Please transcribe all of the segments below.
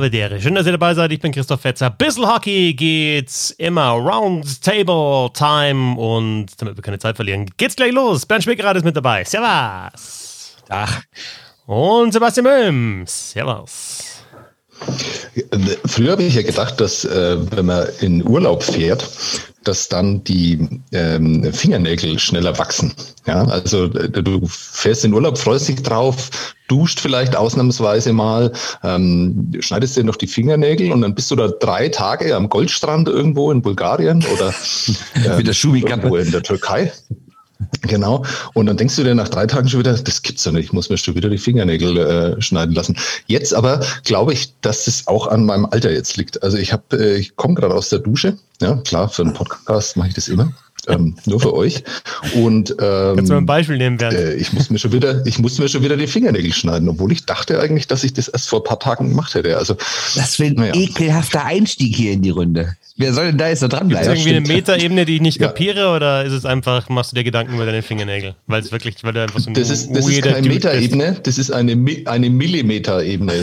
Belvedere. Schön, dass ihr dabei seid. Ich bin Christoph Fetzer. Bissl Hockey geht's immer. Roundtable Time. Und damit wir keine Zeit verlieren, geht's gleich los. Bernd Schwickerath ist mit dabei. Servus. Ach. Und Sebastian Böhm. Servus. Früher habe ich ja gedacht, dass wenn man in Urlaub fährt, dass dann die Fingernägel schneller wachsen. Ja, also du fährst in Urlaub, freust dich drauf, duscht vielleicht ausnahmsweise mal, schneidest dir noch die Fingernägel und dann bist du da 3 Tage am Goldstrand irgendwo in Bulgarien oder irgendwo in der Türkei. Genau. Und dann denkst du dir nach 3 Tagen schon wieder, das gibt's doch nicht, ich muss mir schon wieder die Fingernägel schneiden lassen. Jetzt aber glaube ich, dass das auch an meinem Alter jetzt liegt. Also ich komme gerade aus der Dusche. Ja, klar, für einen Podcast mache ich das immer. Nur für euch. Und kannst du mal ein Beispiel nehmen, Bernd? Ich musste mir schon wieder die Fingernägel schneiden, obwohl ich dachte eigentlich, dass ich das erst vor ein paar Tagen gemacht hätte. Also das wäre ein ekelhafter Einstieg hier in die Runde. Wer soll denn da jetzt noch dranbleiben? Ist es irgendwie eine Metaebene, die ich nicht kapiere, oder ist es einfach, machst du dir Gedanken über deine Fingernägel? Weil du einfach so ein das ist keine Metaebene, das ist eine Millimeterebene.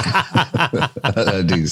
Allerdings.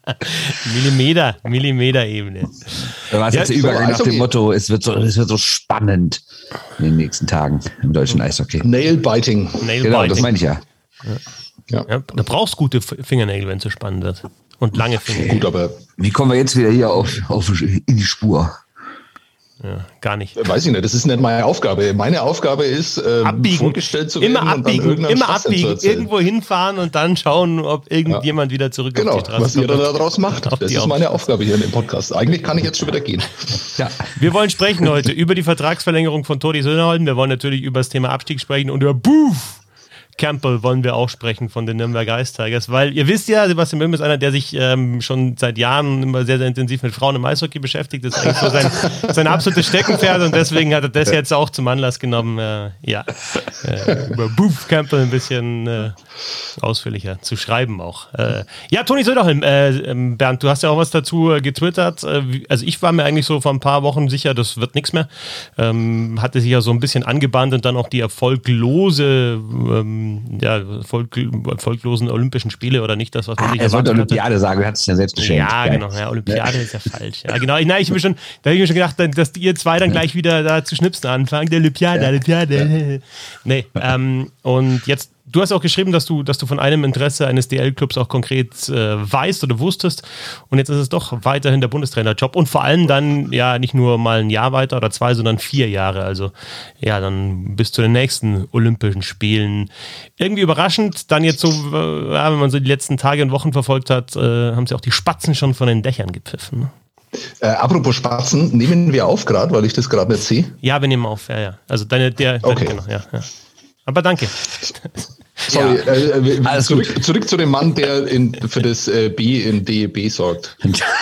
Millimeterebene. Da war es jetzt der Übergang nach dem Motto, es wird so spannend in den nächsten Tagen im deutschen Eishockey. Nail-Biting. Genau, das meine ich ja. Ja, da brauchst du gute Fingernägel, wenn es so spannend wird. Und lange Fingernägel. Gut, aber wie kommen wir jetzt wieder hier in die Spur? Ja, gar nicht. Weiß ich nicht, das ist nicht meine Aufgabe. Meine Aufgabe ist, vorgestellt zu werden. Immer abbiegen, irgendwo hinfahren und dann schauen, ob irgendjemand wieder zurück auf die Straße kommt. Was ihr da daraus macht, das ist meine Aufgabe hier in dem Podcast. Eigentlich kann ich jetzt schon wieder gehen. Ja. Wir wollen sprechen heute über die Vertragsverlängerung von Toni Söderholm. Wir wollen natürlich über das Thema Abstieg sprechen und über Campbell wollen wir auch sprechen von den Nürnberger Ice Tigers, weil ihr wisst ja, Sebastian Böhm ist einer, der sich schon seit Jahren immer sehr, sehr intensiv mit Frauen im Eishockey beschäftigt. Das ist eigentlich so sein absolutes Steckenpferd und deswegen hat er das jetzt auch zum Anlass genommen, über Campbell ein bisschen ausführlicher zu schreiben auch. Toni Söderholm, Bernd, du hast ja auch was dazu getwittert. Also ich war mir eigentlich so vor ein paar Wochen sicher, das wird nichts mehr. Hatte sich ja so ein bisschen angebahnt und dann auch die erfolglosen Olympischen Spiele oder nicht das, was man sich erwartet hatte. Olympiade sagen, wir hatten es ja selbst geschenkt. Ja, genau, Olympiade ist ja falsch. Ja, genau. Da habe ich mir schon gedacht, dass ihr zwei dann gleich wieder da zu schnipsen anfangen. Der Olympiade. Nee, und jetzt, du hast auch geschrieben, dass du von einem Interesse eines DL-Clubs auch konkret weißt oder wusstest und jetzt ist es doch weiterhin der Bundestrainerjob und vor allem dann nicht nur mal ein Jahr weiter oder 2, sondern 4 Jahre, also dann bis zu den nächsten Olympischen Spielen. Irgendwie überraschend, dann jetzt so, wenn man so die letzten Tage und Wochen verfolgt hat, haben sie auch die Spatzen schon von den Dächern gepfiffen. Apropos Spatzen, nehmen wir auf gerade, weil ich das gerade nicht sehe? Ja, wir nehmen auf, ja. Also deine okay. Genau, ja. Aber danke. Sorry, zurück zu dem Mann, der für das B in DEB sorgt.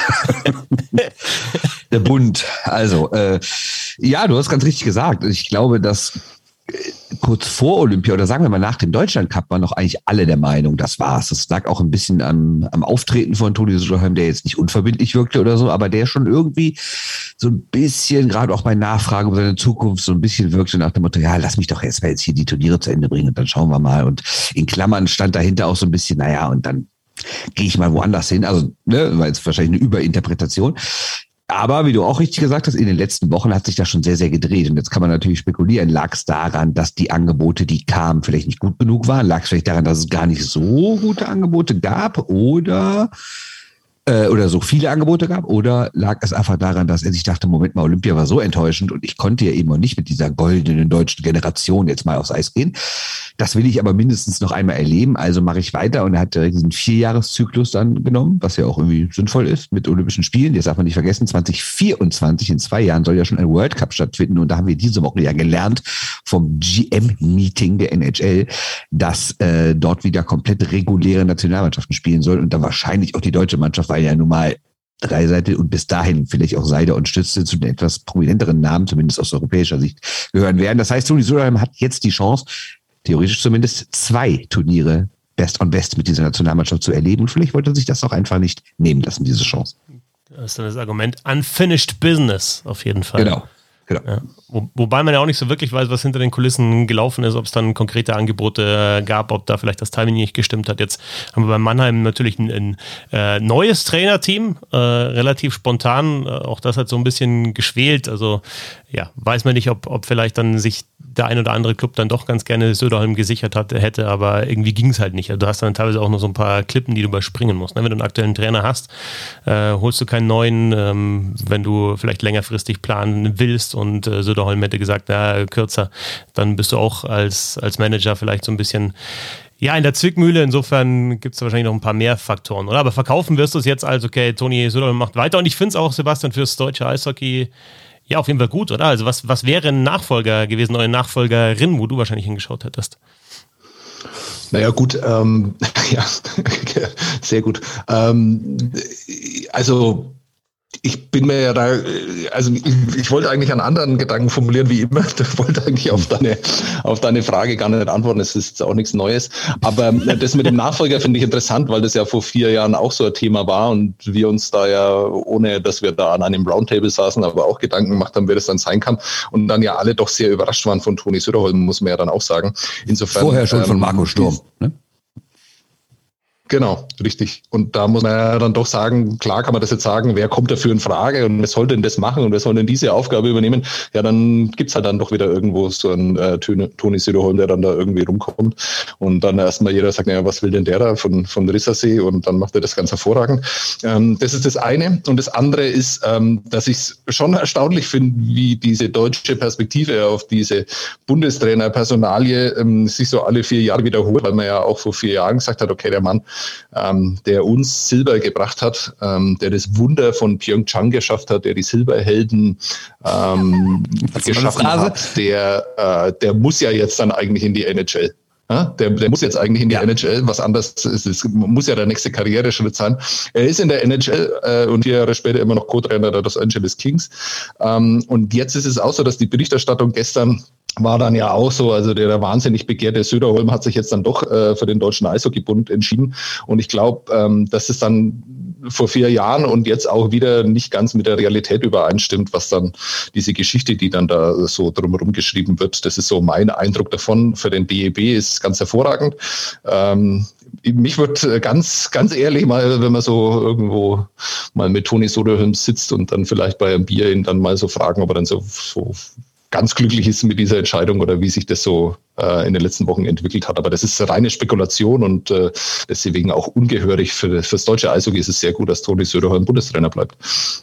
Der Bund. Also, du hast ganz richtig gesagt. Ich glaube, dass kurz vor Olympia oder sagen wir mal nach dem Deutschland-Cup waren noch eigentlich alle der Meinung, das war's. Das lag auch ein bisschen am Auftreten von Toni Söderholm, der jetzt nicht unverbindlich wirkte oder so, aber der schon irgendwie so ein bisschen, gerade auch bei Nachfragen über seine Zukunft, so ein bisschen wirkte nach dem Motto, ja, lass mich doch erst mal jetzt hier die Turniere zu Ende bringen und dann schauen wir mal. Und in Klammern stand dahinter auch so ein bisschen, und dann gehe ich mal woanders hin. Also, war jetzt wahrscheinlich eine Überinterpretation. Aber wie du auch richtig gesagt hast, in den letzten Wochen hat sich das schon sehr, sehr gedreht. Und jetzt kann man natürlich spekulieren, lag es daran, dass die Angebote, die kamen, vielleicht nicht gut genug waren? Lag es vielleicht daran, dass es gar nicht so gute Angebote gab oder so viele Angebote gab? Oder lag es einfach daran, dass er sich dachte, Moment mal, Olympia war so enttäuschend und ich konnte ja eben noch nicht mit dieser goldenen deutschen Generation jetzt mal aufs Eis gehen. Das will ich aber mindestens noch einmal erleben, also mache ich weiter und er hat direkt diesen 4-Jahres-Zyklus dann genommen, was ja auch irgendwie sinnvoll ist mit Olympischen Spielen. Jetzt darf man nicht vergessen, 2024 in 2 Jahren soll ja schon ein World Cup stattfinden und da haben wir diese Woche ja gelernt vom GM-Meeting der NHL, dass dort wieder komplett reguläre Nationalmannschaften spielen sollen und da wahrscheinlich auch die deutsche Mannschaft, weil ja nun mal Dreiseitel und bis dahin vielleicht auch Seider und Stützle zu den etwas prominenteren Namen, zumindest aus europäischer Sicht, gehören werden. Das heißt, Toni Söderholm hat jetzt die Chance, theoretisch zumindest 2 Turniere Best on Best mit dieser Nationalmannschaft zu erleben. Und vielleicht wollte er sich das auch einfach nicht nehmen lassen, diese Chance. Das ist dann das Argument Unfinished Business, auf jeden Fall. Genau. Genau. Ja. Wobei man ja auch nicht so wirklich weiß, was hinter den Kulissen gelaufen ist, ob es dann konkrete Angebote gab, ob da vielleicht das Timing nicht gestimmt hat. Jetzt haben wir bei Mannheim natürlich ein neues Trainerteam, relativ spontan. Auch das hat so ein bisschen geschwelt. Also ja, weiß man nicht, ob vielleicht dann sich der ein oder andere Club dann doch ganz gerne Söderholm gesichert hätte, aber irgendwie ging es halt nicht. Also du hast dann teilweise auch noch so ein paar Klippen, die du überspringen musst. Wenn du einen aktuellen Trainer hast, holst du keinen neuen, wenn du vielleicht längerfristig planen willst und Söderholm hätte gesagt, na, kürzer, dann bist du auch als Manager vielleicht so ein bisschen in der Zwickmühle. Insofern gibt es wahrscheinlich noch ein paar mehr Faktoren, oder? Aber verkaufen wirst du es jetzt als, okay, Toni Söderholm macht weiter. Und ich finde es auch, Sebastian, fürs deutsche Eishockey auf jeden Fall gut, oder? Also was wäre ein Nachfolger gewesen, oder eine Nachfolgerin, wo du wahrscheinlich hingeschaut hättest? Naja, gut, ja, sehr gut. Also ich bin mir ja da, also ich wollte eigentlich einen anderen Gedanken formulieren wie immer. Ich wollte eigentlich auf deine Frage gar nicht antworten. Es ist auch nichts Neues. Aber das mit dem Nachfolger finde ich interessant, weil das ja vor 4 Jahren auch so ein Thema war und wir uns da ja, ohne dass wir da an einem Roundtable saßen, aber auch Gedanken gemacht haben, wer das dann sein kann. Und dann ja alle doch sehr überrascht waren von Toni Söderholm, muss man ja dann auch sagen. Insofern vorher schon von Marco Sturm, ne? Genau, richtig. Und da muss man ja dann doch sagen, klar kann man das jetzt sagen, wer kommt dafür in Frage und wer soll denn das machen und wer soll denn diese Aufgabe übernehmen? Ja, dann gibt's halt dann doch wieder irgendwo so einen Toni Söderholm, der dann da irgendwie rumkommt und dann erstmal jeder sagt, naja, was will denn der da von Rissersee, und dann macht er das ganz hervorragend. Das ist das eine. Und das andere ist, dass ich es schon erstaunlich finde, wie diese deutsche Perspektive auf diese Bundestrainer-Personalie sich so alle 4 Jahre wiederholt, weil man ja auch vor 4 Jahren gesagt hat, okay, der Mann, der uns Silber gebracht hat, der das Wunder von Pyeongchang geschafft hat, der die Silberhelden geschaffen hat, der muss ja jetzt dann eigentlich in die NHL. Ja, der muss jetzt eigentlich in die NHL, was anderes ist, es muss ja der nächste Karriereschritt sein. Er ist in der NHL und 4 Jahre später immer noch Co-Trainer der Los Angeles Kings. Und jetzt ist es auch so, dass die Berichterstattung gestern war dann ja auch so, also der wahnsinnig begehrte Söderholm hat sich jetzt dann doch für den Deutschen Eishockeybund entschieden. Und ich glaube, dass es dann vor 4 Jahren und jetzt auch wieder nicht ganz mit der Realität übereinstimmt, was dann diese Geschichte, die dann da so drumherum geschrieben wird, das ist so mein Eindruck davon. Für den DEB ist ganz hervorragend. Mich würde ganz ehrlich mal, wenn man so irgendwo mal mit Toni Söderholm sitzt und dann vielleicht bei einem Bier ihn dann mal so fragen, ob er dann so ganz glücklich ist mit dieser Entscheidung oder wie sich das so in den letzten Wochen entwickelt hat. Aber das ist reine Spekulation und deswegen auch ungehörig. Fürs deutsche Eishockey ist es sehr gut, dass Toni Söderholm Bundestrainer bleibt.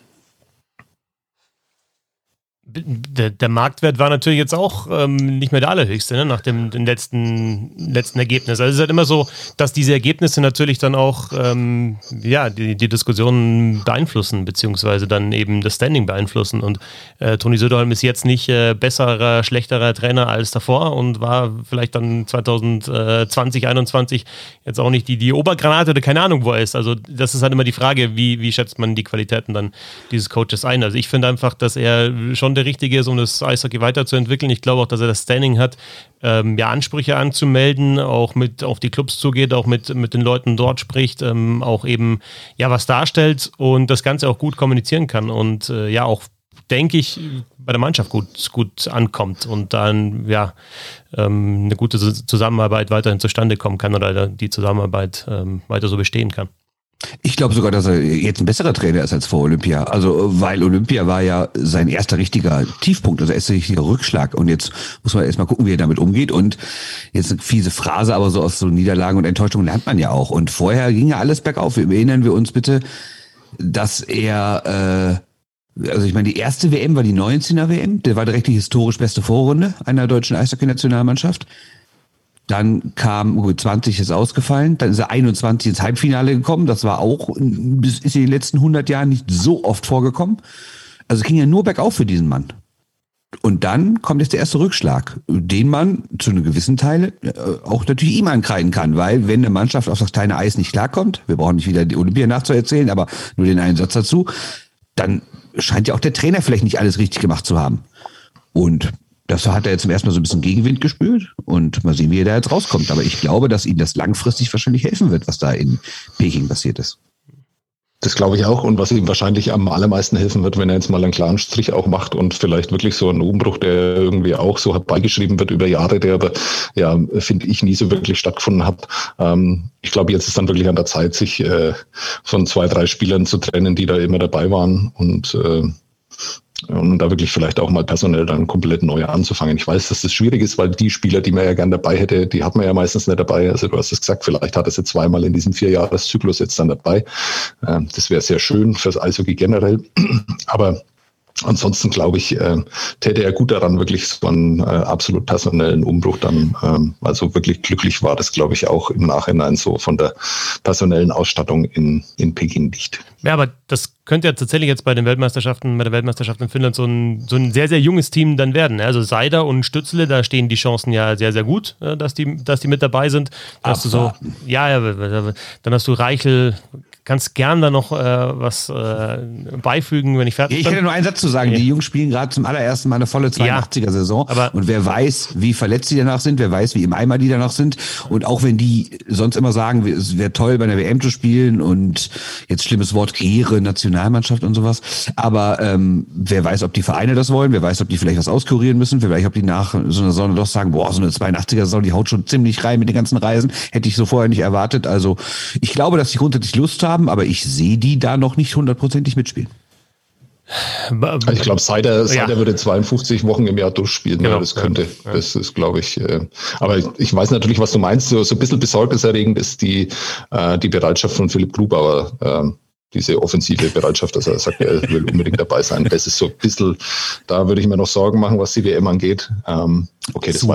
Der Marktwert war natürlich jetzt auch nicht mehr der allerhöchste, ne, nach dem letzten Ergebnis. Also es ist halt immer so, dass diese Ergebnisse natürlich dann auch die Diskussionen beeinflussen, beziehungsweise dann eben das Standing beeinflussen. Und Toni Söderholm ist jetzt nicht besserer, schlechterer Trainer als davor und war vielleicht dann 2020, 2021 jetzt auch nicht die Obergranate oder keine Ahnung, wo er ist. Also das ist halt immer die Frage, wie schätzt man die Qualitäten dann dieses Coaches ein. Also ich finde einfach, dass er schon der Richtige ist, um das Eishockey weiterzuentwickeln. Ich glaube auch, dass er das Standing hat, Ansprüche anzumelden, auch mit auf die Clubs zugeht, auch mit den Leuten dort spricht, auch eben was darstellt und das Ganze auch gut kommunizieren kann und auch, denke ich, bei der Mannschaft gut ankommt und dann eine gute Zusammenarbeit weiterhin zustande kommen kann oder die Zusammenarbeit weiter so bestehen kann. Ich glaube sogar, dass er jetzt ein besserer Trainer ist als vor Olympia. Also, weil Olympia war ja sein erster richtiger Tiefpunkt, also erster richtiger Rückschlag. Und jetzt muss man erstmal gucken, wie er damit umgeht. Und jetzt eine fiese Phrase, aber so aus so Niederlagen und Enttäuschungen lernt man ja auch. Und vorher ging ja alles bergauf. Erinnern wir uns bitte, dass er, also ich meine, die erste WM war die 19er WM. Der war direkt die historisch beste Vorrunde einer deutschen Eishockey-Nationalmannschaft. Dann kam 20 ist ausgefallen, dann ist er 21 ins Halbfinale gekommen. Das war auch, ist in den letzten 100 Jahren nicht so oft vorgekommen. Also es ging ja nur bergauf für diesen Mann. Und dann kommt jetzt der erste Rückschlag, den man zu einem gewissen Teil auch natürlich ihm ankreiden kann, weil wenn eine Mannschaft auf das kleine Eis nicht klarkommt, wir brauchen nicht wieder die Olympia nachzuerzählen, aber nur den einen Satz dazu, dann scheint ja auch der Trainer vielleicht nicht alles richtig gemacht zu haben. Und das hat er jetzt zum ersten Mal so ein bisschen Gegenwind gespürt und mal sehen, wie er da jetzt rauskommt. Aber ich glaube, dass ihm das langfristig wahrscheinlich helfen wird, was da in Peking passiert ist. Das glaube ich auch. Und was ihm wahrscheinlich am allermeisten helfen wird, wenn er jetzt mal einen klaren Strich auch macht und vielleicht wirklich so einen Umbruch, der irgendwie auch so herbeigeschrieben wird über Jahre, der aber, ja, finde ich, nie so wirklich stattgefunden hat. Ich glaube, jetzt ist dann wirklich an der Zeit, sich von 2, 3 Spielern zu trennen, die da immer dabei waren und da wirklich vielleicht auch mal personell dann komplett neu anzufangen. Ich weiß, dass das schwierig ist, weil die Spieler, die man ja gern dabei hätte, die hat man ja meistens nicht dabei. Also du hast es gesagt, vielleicht hat er sie 2-mal in diesem 4-Jahres-Zyklus jetzt dann dabei. Das wäre sehr schön fürs Eishockey generell. Aber ansonsten, glaube ich, täte er gut daran, wirklich so einen absolut personellen Umbruch dann, also wirklich glücklich war das, glaube ich, auch im Nachhinein so von der personellen Ausstattung in Peking nicht. Ja, aber das könnte ja tatsächlich jetzt bei der Weltmeisterschaft in Finnland so ein sehr, sehr junges Team dann werden. Also Seider und Stützle, da stehen die Chancen ja sehr, sehr gut, dass die mit dabei sind. Hast du so, dann hast du Reichel, kannst gern da noch was beifügen, wenn ich fertig bin. Ich hätte nur einen Satz zu sagen. Die Jungs spielen gerade zum allerersten Mal eine volle 82er-Saison. Und wer weiß, wie verletzt die danach sind, wer weiß, wie im Eimer die danach sind. Und auch wenn die sonst immer sagen, es wäre toll, bei einer WM zu spielen und jetzt schlimmes Wort, Ehre, Nationalmannschaft und sowas. Aber wer weiß, ob die Vereine das wollen, wer weiß, ob die vielleicht was auskurieren müssen, vielleicht ob die nach so einer Saison doch sagen, boah, so eine 82er-Saison, die haut schon ziemlich rein mit den ganzen Reisen. Hätte ich so vorher nicht erwartet. Also ich glaube, dass die grundsätzlich Lust haben, aber ich sehe die da noch nicht 100%ig mitspielen. Ich glaube, Seider würde 52 Wochen im Jahr durchspielen. Genau, das könnte. Ja. Das ist, glaube ich. Aber ich weiß natürlich, was du meinst. So ein bisschen besorgniserregend ist die Bereitschaft von Philipp Grubauer. Diese offensive Bereitschaft, dass er sagt, er will unbedingt dabei sein. Das ist so ein bisschen, da würde ich mir noch Sorgen machen, was die WM angeht. Okay, das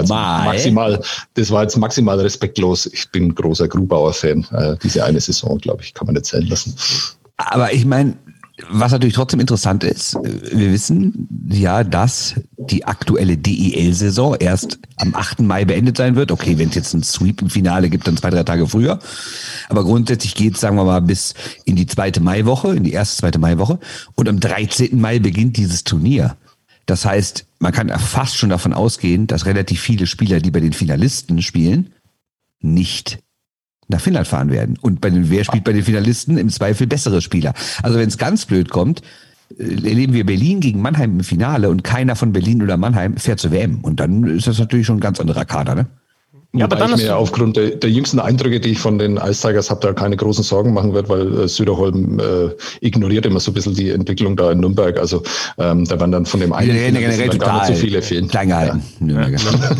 war jetzt maximal respektlos. Ich bin großer Grubauer-Fan. Diese eine Saison, glaube ich, kann man nicht zählen lassen. Aber ich meine, was natürlich trotzdem interessant ist, wir wissen ja, dass die aktuelle DEL-Saison erst am 8. Mai beendet sein wird. Okay, wenn es jetzt ein Sweep im Finale gibt, dann 2, 3 Tage früher. Aber grundsätzlich geht es, sagen wir mal, bis in die erste zweite Maiwoche. Und am 13. Mai beginnt dieses Turnier. Das heißt, man kann fast schon davon ausgehen, dass relativ viele Spieler, die bei den Finalisten spielen, nicht nach Finnland fahren werden. Und wer spielt bei den Finalisten? Im Zweifel bessere Spieler. Also wenn es ganz blöd kommt, erleben wir Berlin gegen Mannheim im Finale und keiner von Berlin oder Mannheim fährt zur WM. Und dann ist das natürlich schon ein ganz anderer Kader, ne? Ja, aber dann ich mir aufgrund der jüngsten Eindrücke, die ich von den Ice Tigers habe, da keine großen Sorgen machen wird, weil Söderholm ignoriert immer so ein bisschen die Entwicklung da in Nürnberg. Also da werden dann von dem einen generell gar nicht so viele fehlen. Klein gehalten. Ja.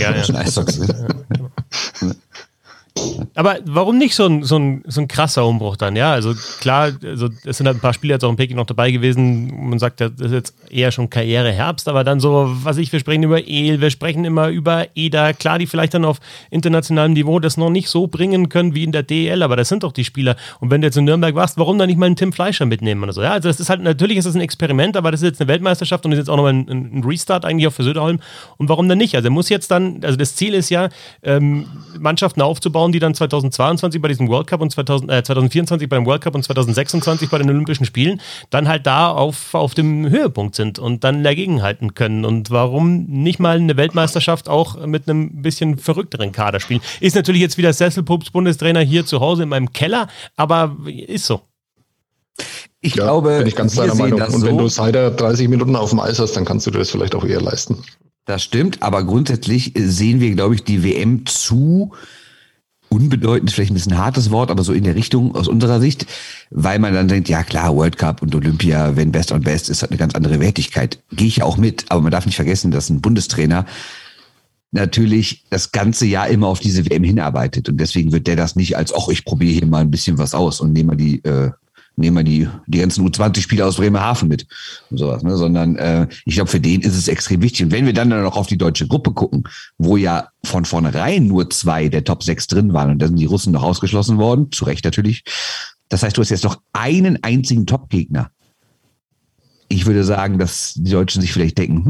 Aber warum nicht so ein krasser Umbruch dann? Ja, also klar, also es sind halt ein paar Spieler jetzt auch in Peking noch dabei gewesen. Man sagt ja, das ist jetzt eher schon Karriereherbst, aber dann so, wir sprechen über El, wir sprechen immer über Eder. Klar, die vielleicht dann auf internationalem Niveau das noch nicht so bringen können wie in der DEL, aber das sind doch die Spieler. Und wenn du jetzt in Nürnberg warst, warum dann nicht mal einen Tim Fleischer mitnehmen oder so? Ja, also das ist halt, natürlich ist das ein Experiment, aber das ist jetzt eine Weltmeisterschaft und ist jetzt auch nochmal ein Restart eigentlich auch für Söderholm. Und warum dann nicht? Also er muss jetzt dann, also das Ziel ist ja, Mannschaften aufzubauen, die dann 2022 bei diesem World Cup und 2024 beim World Cup und 2026 bei den Olympischen Spielen dann halt da auf dem Höhepunkt sind und dann dagegenhalten können. Und warum nicht mal eine Weltmeisterschaft auch mit einem bisschen verrückteren Kader spielen? Ist natürlich jetzt wieder Sesselpups Bundestrainer hier zu Hause in meinem Keller, aber ist so. Ich glaube, bin ich ganz deiner Meinung. Und wenn du Seider 30 Minuten auf dem Eis hast, dann kannst du dir das vielleicht auch eher leisten. Das stimmt, aber grundsätzlich sehen wir, glaube ich, die WM zu unbedeutend, vielleicht ein bisschen hartes Wort, aber so in der Richtung aus unserer Sicht, weil man dann denkt, ja klar, World Cup und Olympia, wenn Best on Best, ist halt eine ganz andere Wertigkeit. Gehe ich ja auch mit, aber man darf nicht vergessen, dass ein Bundestrainer natürlich das ganze Jahr immer auf diese WM hinarbeitet und deswegen wird der das nicht als, ich probiere hier mal ein bisschen was aus und nehme mal die ganzen U20-Spieler aus Bremerhaven mit und sowas, ne? Sondern ich glaube, für den ist es extrem wichtig. Und wenn wir dann noch auf die deutsche Gruppe gucken, wo ja von vornherein nur 2 der Top 6 drin waren und da sind die Russen noch ausgeschlossen worden, zu Recht natürlich. Das heißt, du hast jetzt noch einen einzigen Top-Gegner. Ich würde sagen, dass die Deutschen sich vielleicht denken,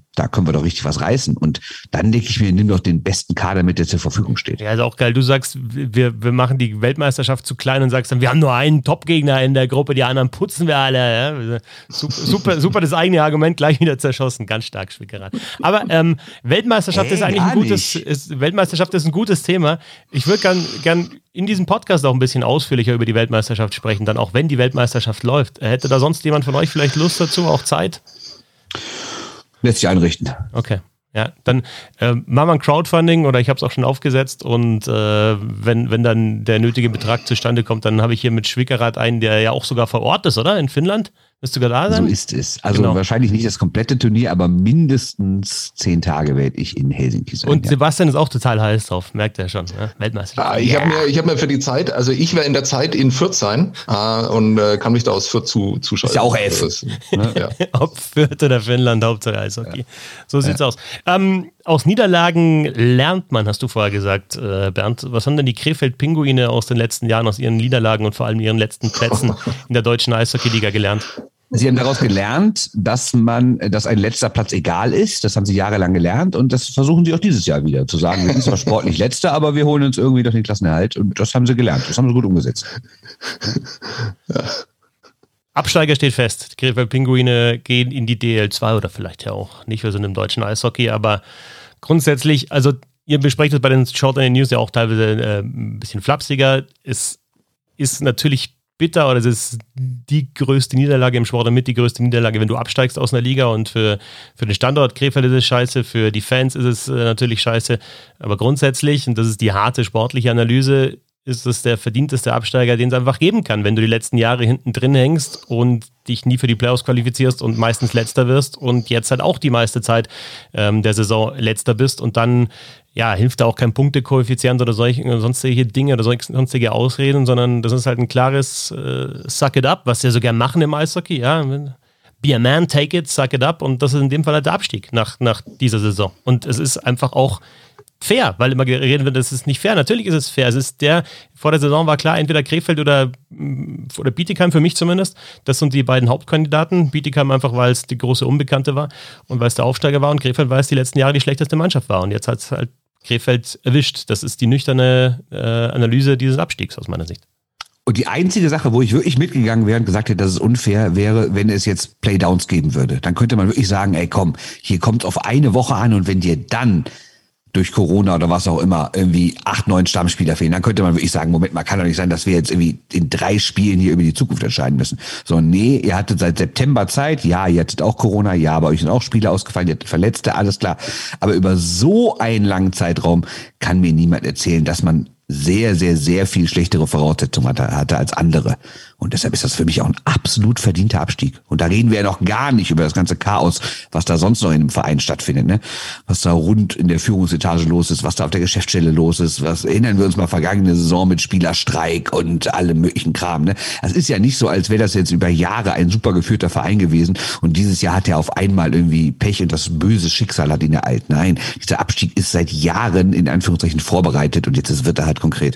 da können wir doch richtig was reißen. Und dann denke ich mir, nimm doch den besten Kader mit, der zur Verfügung steht. Ja, ist auch geil. Du sagst, wir machen die Weltmeisterschaft zu klein und sagst dann, wir haben nur einen Top-Gegner in der Gruppe, die anderen putzen wir alle. Ja? Super das eigene Argument gleich wieder zerschossen. Ganz stark, Schwickerat. Aber Weltmeisterschaft ist eigentlich Weltmeisterschaft ist ein gutes Thema. Ich würde gern in diesem Podcast auch ein bisschen ausführlicher über die Weltmeisterschaft sprechen, dann auch wenn die Weltmeisterschaft läuft. Hätte da sonst jemand von euch vielleicht Lust dazu, auch Zeit? Lässt sich einrichten. Okay. Ja, dann machen wir ein Crowdfunding oder ich habe es auch schon aufgesetzt und wenn dann der nötige Betrag zustande kommt, dann habe ich hier mit Schwickerat einen, der ja auch sogar vor Ort ist, oder? In Finnland? Müsst du da sein? So ist es. Also wahrscheinlich nicht das komplette Turnier, aber mindestens 10 Tage werde ich in Helsinki sein. Und Sebastian ist auch total heiß drauf, merkt er schon. Ja? Weltmeister. Ich hab mir für die Zeit, also ich werde in der Zeit in Fürth sein und kann mich da aus Fürth zuschalten. Ist ja auch F. Ja. Ob Fürth oder Finnland, Hauptsache Eishockey. Ja. So sieht's aus. Aus Niederlagen lernt man, hast du vorher gesagt, Bernd. Was haben denn die Krefeld-Pinguine aus den letzten Jahren, aus ihren Niederlagen und vor allem ihren letzten Plätzen in der deutschen Eishockey-Liga gelernt? Sie haben daraus gelernt, dass ein letzter Platz egal ist. Das haben sie jahrelang gelernt und das versuchen sie auch dieses Jahr wieder zu sagen. Wir sind zwar sportlich Letzter, aber wir holen uns irgendwie doch den Klassenerhalt und das haben sie gelernt. Das haben sie gut umgesetzt. Ja. Absteiger steht fest. Die Krefeld-Pinguine gehen in die DL2 oder vielleicht ja auch nicht. Wir sind im deutschen Eishockey, aber grundsätzlich, also ihr besprecht es bei den Short in the News ja auch teilweise ein bisschen flapsiger. Es ist natürlich bitter oder es ist die größte Niederlage im Sport, damit die größte Niederlage, wenn du absteigst aus einer Liga und für den Standort Krefeld ist es scheiße, für die Fans ist es natürlich scheiße, aber grundsätzlich, und das ist die harte sportliche Analyse, ist es der verdienteste Absteiger, den es einfach geben kann, wenn du die letzten Jahre hinten drin hängst und dich nie für die Playoffs qualifizierst und meistens Letzter wirst und jetzt halt auch die meiste Zeit der Saison Letzter bist und dann hilft da auch kein Punktekoeffizient oder sonstige Dinge oder sonstige Ausreden, sondern das ist halt ein klares Suck it up, was wir so gern machen im Eishockey, ja. Be a man, take it, suck it up und das ist in dem Fall halt der Abstieg nach dieser Saison. Und es ist einfach auch fair, weil immer geredet wird, das ist nicht fair. Natürlich ist es fair. Es ist vor der Saison war klar, entweder Krefeld oder Bietigheim, für mich zumindest. Das sind die beiden Hauptkandidaten. Bietigheim einfach, weil es die große Unbekannte war und weil es der Aufsteiger war und Krefeld, weil es die letzten Jahre die schlechteste Mannschaft war. Und jetzt hat es halt Krefeld erwischt. Das ist die nüchterne Analyse dieses Abstiegs aus meiner Sicht. Und die einzige Sache, wo ich wirklich mitgegangen wäre und gesagt hätte, dass es unfair wäre, wenn es jetzt Playdowns geben würde. Dann könnte man wirklich sagen, ey komm, hier kommt es auf eine Woche an und wenn dir dann durch Corona oder was auch immer irgendwie 8, 9 Stammspieler fehlen, dann könnte man wirklich sagen, Moment mal, kann doch nicht sein, dass wir jetzt irgendwie in 3 Spielen hier über die Zukunft entscheiden müssen. So, nee, ihr hattet seit September Zeit, ja, ihr hattet auch Corona, ja, bei euch sind auch Spieler ausgefallen, ihr hattet Verletzte, alles klar. Aber über so einen langen Zeitraum kann mir niemand erzählen, dass man sehr, sehr, sehr viel schlechtere Voraussetzungen hatte als andere. Und deshalb ist das für mich auch ein absolut verdienter Abstieg. Und da reden wir ja noch gar nicht über das ganze Chaos, was da sonst noch in einem Verein stattfindet, ne? Was da rund in der Führungsetage los ist, was da auf der Geschäftsstelle los ist, was erinnern wir uns mal vergangene Saison mit Spielerstreik und allem möglichen Kram, ne? Es ist ja nicht so, als wäre das jetzt über Jahre ein super geführter Verein gewesen und dieses Jahr hat er auf einmal irgendwie Pech und das böse Schicksal hat ihn ereilt. Nein, dieser Abstieg ist seit Jahren in Anführungszeichen vorbereitet und jetzt wird er halt konkret.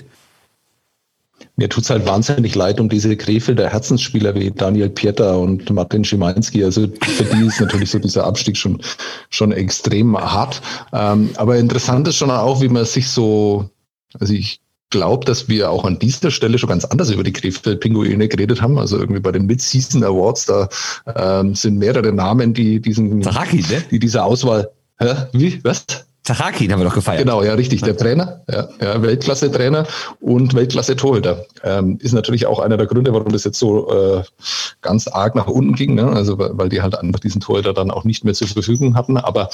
Mir tut's halt wahnsinnig leid um diese Krefelder Herzensspieler wie Daniel Pieter und Martin Schimanski. Also für die ist natürlich so dieser Abstieg schon extrem hart. Aber interessant ist schon auch, wie man sich so, also ich glaube, dass wir auch an dieser Stelle schon ganz anders über die Krefeld-Pinguine geredet haben. Also irgendwie bei den Mid-Season Awards, da sind mehrere Namen, die diese Auswahl. Wie? Was? Zachakin haben wir doch gefeiert. Genau, ja, richtig. Der Trainer, ja, Weltklasse-Trainer und Weltklasse-Torhüter. Ist natürlich auch einer der Gründe, warum das jetzt so ganz arg nach unten ging, ne? Also weil die halt einfach diesen Torhüter dann auch nicht mehr zur Verfügung hatten. Aber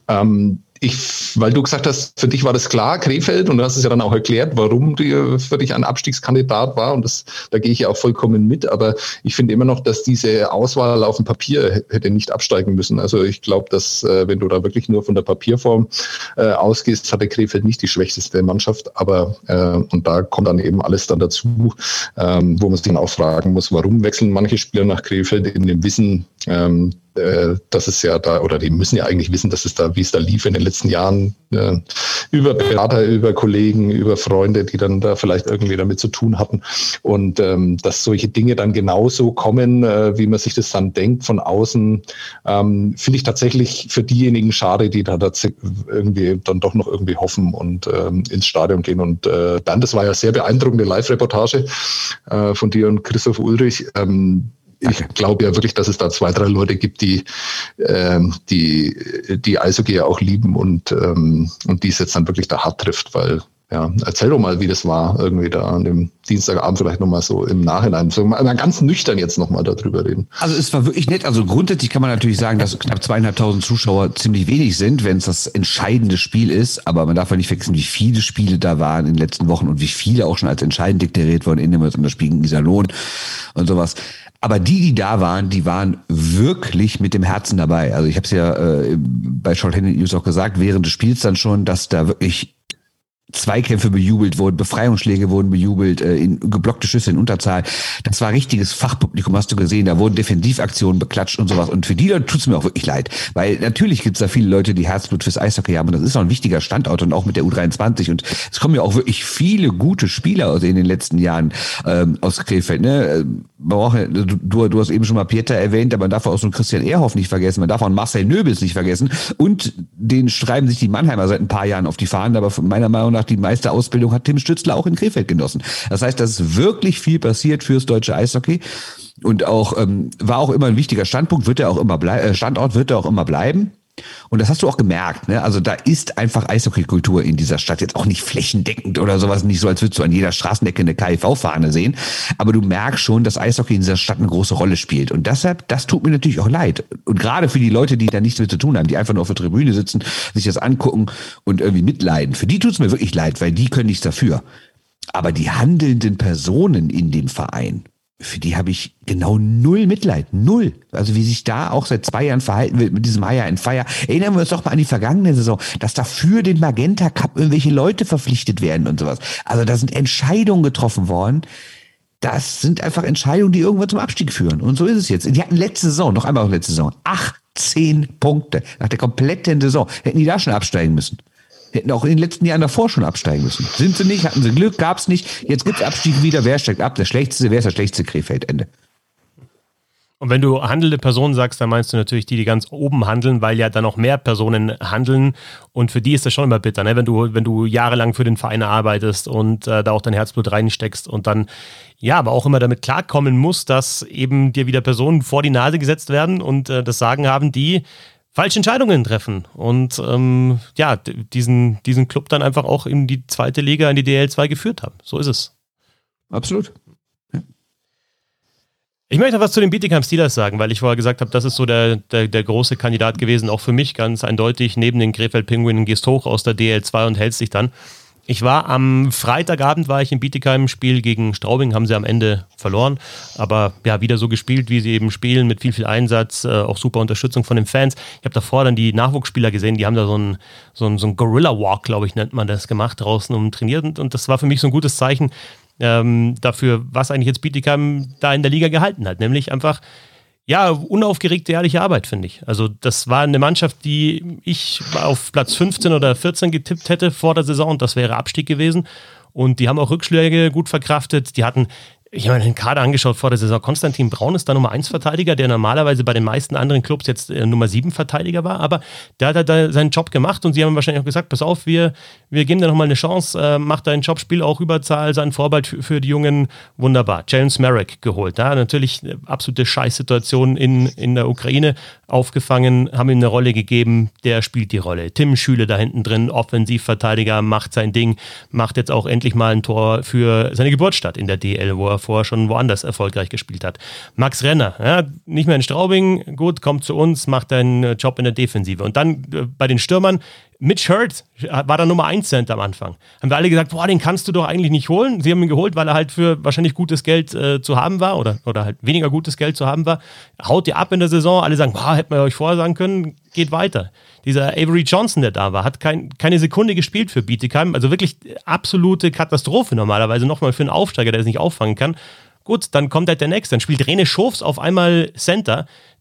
weil du gesagt hast, für dich war das klar, Krefeld, und du hast es ja dann auch erklärt, warum die für dich ein Abstiegskandidat war, und da gehe ich ja auch vollkommen mit, aber ich finde immer noch, dass diese Auswahl auf dem Papier hätte nicht absteigen müssen. Also ich glaube, dass wenn du da wirklich nur von der Papierform ausgehst, hatte Krefeld nicht die schwächste Mannschaft, aber und da kommt dann eben alles dann dazu, wo man sich dann auch fragen muss, warum wechseln manche Spieler nach Krefeld in dem Wissen, dass es ja da, oder die müssen ja eigentlich wissen, dass es da, wie es da lief in den letzten Jahren, über Berater, über Kollegen, über Freunde, die dann da vielleicht irgendwie damit zu tun hatten. Und dass solche Dinge dann genauso kommen, wie man sich das dann denkt von außen, finde ich tatsächlich für diejenigen schade, die da irgendwie dann doch noch irgendwie hoffen und ins Stadion gehen. Und dann, das war ja sehr beeindruckende Live-Reportage von dir und Christoph Ulrich. Ich glaube ja wirklich, dass es da 2, 3 Leute gibt, die Eishockey ja auch lieben und die es jetzt dann wirklich da hart trifft, weil, ja, erzähl doch mal, wie das war, irgendwie da an dem Dienstagabend vielleicht nochmal so im Nachhinein, so mal ganz nüchtern jetzt nochmal darüber reden. Also es war wirklich nett, also grundsätzlich kann man natürlich sagen, dass knapp 2.500 Zuschauer ziemlich wenig sind, wenn es das entscheidende Spiel ist, aber man darf ja nicht vergessen, wie viele Spiele da waren in den letzten Wochen und wie viele auch schon als entscheidend deklariert wurden, in das Spiel gegen Iserlohn und sowas. Aber die da waren, die waren wirklich mit dem Herzen dabei. Also ich habe es ja bei Shorthanded News auch gesagt, während des Spiels dann schon, dass da wirklich Zweikämpfe bejubelt wurden, Befreiungsschläge wurden bejubelt, geblockte Schüsse in Unterzahl. Das war richtiges Fachpublikum, hast du gesehen. Da wurden Defensivaktionen beklatscht und sowas. Und für die Leute tut's mir auch wirklich leid. Weil natürlich gibt's da viele Leute, die Herzblut fürs Eishockey haben. Und das ist auch ein wichtiger Standort und auch mit der U23. Und es kommen ja auch wirklich viele gute Spieler aus in den letzten Jahren aus Krefeld. Ne? Man braucht, du hast eben schon mal Pieter erwähnt, aber man darf auch so einen Christian Ehrhoff nicht vergessen. Man darf auch einen Marcel Nöbels nicht vergessen. Und den schreiben sich die Mannheimer seit ein paar Jahren auf die Fahnen. Aber von meiner Meinung nach die meiste Ausbildung hat Tim Stützler auch in Krefeld genossen. Das heißt, da ist wirklich viel passiert fürs deutsche Eishockey und auch war auch immer ein wichtiger Standpunkt, wird er auch immer Standort wird er auch immer bleiben. Und das hast du auch gemerkt, ne? Also da ist einfach Eishockey-Kultur in dieser Stadt jetzt auch nicht flächendeckend oder sowas, nicht so, als würdest du an jeder Straßenecke eine KIV-Fahne sehen. Aber du merkst schon, dass Eishockey in dieser Stadt eine große Rolle spielt. Und deshalb, das tut mir natürlich auch leid. Und gerade für die Leute, die da nichts mit zu tun haben, die einfach nur auf der Tribüne sitzen, sich das angucken und irgendwie mitleiden. Für die tut's mir wirklich leid, weil die können nichts dafür. Aber die handelnden Personen in dem Verein, für die habe ich genau 0 Mitleid. 0. Also wie sich da auch seit 2 Jahren verhalten wird mit diesem Hire and Fire. Erinnern wir uns doch mal an die vergangene Saison, dass da für den Magenta Cup irgendwelche Leute verpflichtet werden und sowas. Also da sind Entscheidungen getroffen worden. Das sind einfach Entscheidungen, die irgendwann zum Abstieg führen. Und so ist es jetzt. Die hatten letzte Saison, noch einmal letzte Saison, 18 Punkte nach der kompletten Saison. Hätten die da schon absteigen müssen. Hätten auch in den letzten Jahren davor schon absteigen müssen. Sind sie nicht, hatten sie Glück, gab's nicht. Jetzt gibt's Abstieg wieder. Wer steigt ab? Wer ist das schlechteste Krefeld? Ende. Und wenn du handelnde Personen sagst, dann meinst du natürlich die ganz oben handeln, weil ja dann noch mehr Personen handeln. Und für die ist das schon immer bitter, ne? Wenn du jahrelang für den Verein arbeitest und da auch dein Herzblut reinsteckst und dann ja, aber auch immer damit klarkommen musst, dass eben dir wieder Personen vor die Nase gesetzt werden und das Sagen haben, die falsche Entscheidungen treffen und diesen Club dann einfach auch in die zweite Liga, in die DL2 geführt haben. So ist es. Absolut. Ja. Ich möchte noch was zu den Bietigheim Steelers sagen, weil ich vorher gesagt habe, das ist so der große Kandidat gewesen, auch für mich ganz eindeutig. Neben den Krefeld Pinguinen gehst hoch aus der DL2 und hältst dich dann. Ich war am Freitagabend im Bietigheim, Spiel gegen Straubing, haben sie am Ende verloren, aber ja, wieder so gespielt, wie sie eben spielen, mit viel Einsatz, auch super Unterstützung von den Fans. Ich habe davor dann die Nachwuchsspieler gesehen, die haben da so einen Gorilla Walk, glaube ich, nennt man das, gemacht draußen und trainiert und das war für mich so ein gutes Zeichen dafür, was eigentlich jetzt Bietigheim da in der Liga gehalten hat, nämlich einfach ja, unaufgeregte, ehrliche Arbeit, finde ich. Also das war eine Mannschaft, die ich auf Platz 15 oder 14 getippt hätte vor der Saison und das wäre Abstieg gewesen. Und die haben auch Rückschläge gut verkraftet. Die hatten, ich habe mir den Kader angeschaut vor der Saison, Konstantin Braun ist da Nummer 1 Verteidiger, der normalerweise bei den meisten anderen Clubs jetzt Nummer 7 Verteidiger war, aber der hat da seinen Job gemacht und sie haben wahrscheinlich auch gesagt, pass auf, wir geben dir nochmal eine Chance, mach deinen Job, spiel auch Überzahl, sein Vorbild für die Jungen, wunderbar. James Merrick geholt, da natürlich eine absolute Scheißsituation in der Ukraine aufgefangen, haben ihm eine Rolle gegeben, der spielt die Rolle. Tim Schüle da hinten drin, Offensivverteidiger, macht sein Ding, macht jetzt auch endlich mal ein Tor für seine Geburtsstadt in der DL, wo er vorher schon woanders erfolgreich gespielt hat. Max Renner, ja, nicht mehr in Straubing, gut, kommt zu uns, macht einen Job in der Defensive. Und dann bei den Stürmern, Mitch Hurt war der Nummer 1 Center am Anfang. Haben wir alle gesagt, boah, den kannst du doch eigentlich nicht holen. Sie haben ihn geholt, weil er halt für wahrscheinlich gutes Geld zu haben war oder halt weniger gutes Geld zu haben war. Haut ihr ab in der Saison, alle sagen, boah, hätten wir euch vorher sagen können, geht weiter. Dieser Avery Johnson, der da war, hat keine Sekunde gespielt für Bietigheim. Also wirklich absolute Katastrophe normalerweise, nochmal für einen Aufsteiger, der es nicht auffangen kann. Gut, dann kommt halt der Nächste. Dann spielt Rene Schofs auf einmal Center.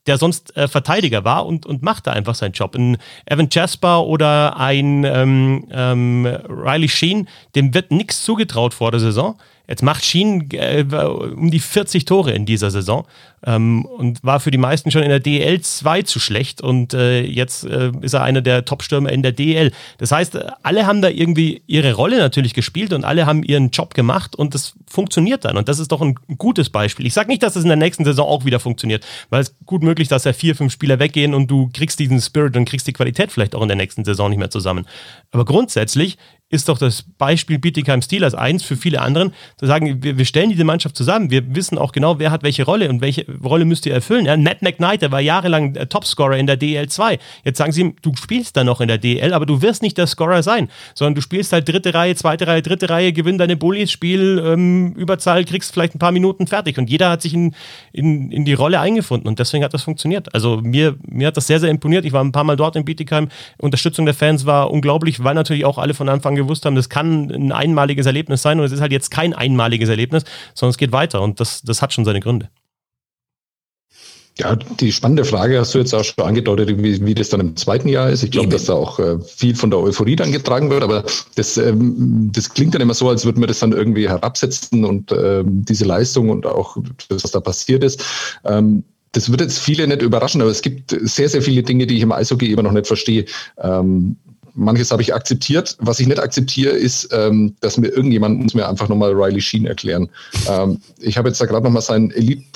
der sonst Verteidiger war und macht da einfach seinen Job. Ein Evan Jasper oder ein Riley Sheen, dem wird nichts zugetraut vor der Saison. Jetzt macht Sheen um die 40 Tore in dieser Saison und war für die meisten schon in der DEL 2 zu schlecht und jetzt ist er einer der Top-Stürmer in der DEL. Das heißt, alle haben da irgendwie ihre Rolle natürlich gespielt und alle haben ihren Job gemacht und das funktioniert dann und das ist doch ein gutes Beispiel. Ich sage nicht, dass es in der nächsten Saison auch wieder funktioniert, weil es gut möglich ist, dass ja 4-5 Spieler weggehen und du kriegst diesen Spirit und kriegst die Qualität vielleicht auch in der nächsten Saison nicht mehr zusammen. Aber grundsätzlich ist doch das Beispiel Bietigheim Steelers eins für viele anderen, zu sagen, wir stellen diese Mannschaft zusammen, wir wissen auch genau, wer hat welche Rolle und welche Rolle müsst ihr erfüllen. Ja, Matt McKnight, der war jahrelang Topscorer in der DEL 2. Jetzt sagen sie ihm, du spielst da noch in der DEL, aber du wirst nicht der Scorer sein, sondern du spielst halt dritte Reihe, zweite Reihe, dritte Reihe, gewinn deine Bullies, Spiel, Überzahl, kriegst vielleicht ein paar Minuten fertig und jeder hat sich in die Rolle eingefunden und deswegen hat das funktioniert. Also mir hat das sehr, sehr imponiert. Ich war ein paar Mal dort in Bietigheim. Unterstützung der Fans war unglaublich, weil natürlich auch alle von Anfang gewusst haben, das kann ein einmaliges Erlebnis sein und es ist halt jetzt kein einmaliges Erlebnis, sondern es geht weiter und das hat schon seine Gründe. Ja, die spannende Frage hast du jetzt auch schon angedeutet, wie das dann im zweiten Jahr ist. Ich glaube, dass da auch viel von der Euphorie dann getragen wird, aber das klingt dann immer so, als würde man das dann irgendwie herabsetzen und diese Leistung und auch das, was da passiert ist. Das wird jetzt viele nicht überraschen, aber es gibt sehr, sehr viele Dinge, die ich im Eishockey immer noch nicht verstehe. Manches habe ich akzeptiert. Was ich nicht akzeptiere, ist, dass mir irgendjemand muss mir einfach nochmal Riley Sheen erklären. Ich habe jetzt da gerade nochmal sein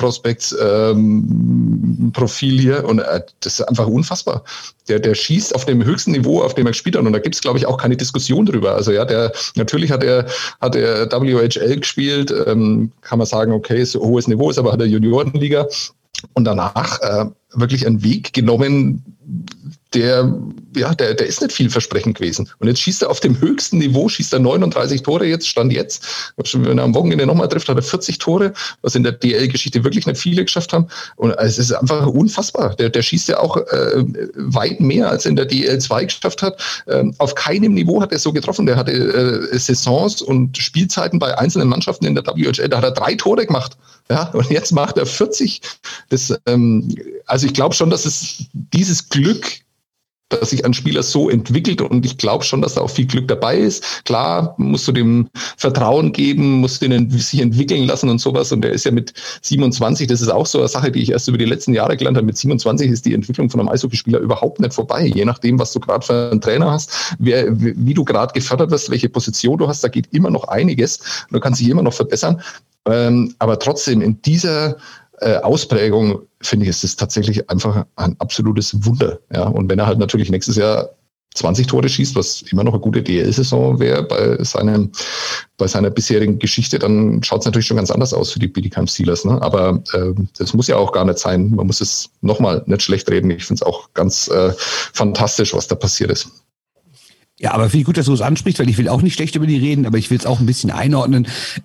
Elite-Prospects-Profil hier und das ist einfach unfassbar. Der schießt auf dem höchsten Niveau, auf dem er gespielt hat und da gibt es, glaube ich, auch keine Diskussion drüber. Also ja, natürlich hat er WHL gespielt, kann man sagen, okay, ist ein hohes Niveau, ist aber hat er Juniorenliga und danach wirklich einen Weg genommen, der ist nicht vielversprechend gewesen. Und jetzt schießt er auf dem höchsten Niveau, schießt er 39 Tore Stand jetzt. Wenn er am Wochenende nochmal trifft, hat er 40 Tore, was in der DL-Geschichte wirklich nicht viele geschafft haben. Und es ist einfach unfassbar. Der schießt ja auch weit mehr, als er in der DL 2 geschafft hat. Auf keinem Niveau hat er so getroffen. Der hatte Saisons und Spielzeiten bei einzelnen Mannschaften in der WHL, da hat er 3 Tore gemacht. Ja, und jetzt macht er 40. Also ich glaube schon, dass es dieses Glück, dass sich ein Spieler so entwickelt und ich glaube schon, dass da auch viel Glück dabei ist. Klar, musst du dem Vertrauen geben, musst du ihn sich entwickeln lassen und sowas und der ist ja mit 27, das ist auch so eine Sache, die ich erst über die letzten Jahre gelernt habe, mit 27 ist die Entwicklung von einem Eishockeyspieler überhaupt nicht vorbei. Je nachdem, was du gerade für einen Trainer hast, wie du gerade gefördert wirst, welche Position du hast, da geht immer noch einiges. Du kannst dich immer noch verbessern. Aber trotzdem in dieser Ausprägung, finde ich, ist es tatsächlich einfach ein absolutes Wunder. Ja? Und wenn er halt natürlich nächstes Jahr 20 Tore schießt, was immer noch eine gute DL-Saison wäre bei seiner bisherigen Geschichte, dann schaut es natürlich schon ganz anders aus für die Bietigheim Steelers. Ne? Aber das muss ja auch gar nicht sein. Man muss es nochmal nicht schlecht reden. Ich finde es auch ganz fantastisch, was da passiert ist. Ja, aber finde ich gut, dass du es ansprichst, weil ich will auch nicht schlecht über die reden, aber ich will es auch ein bisschen einordnen.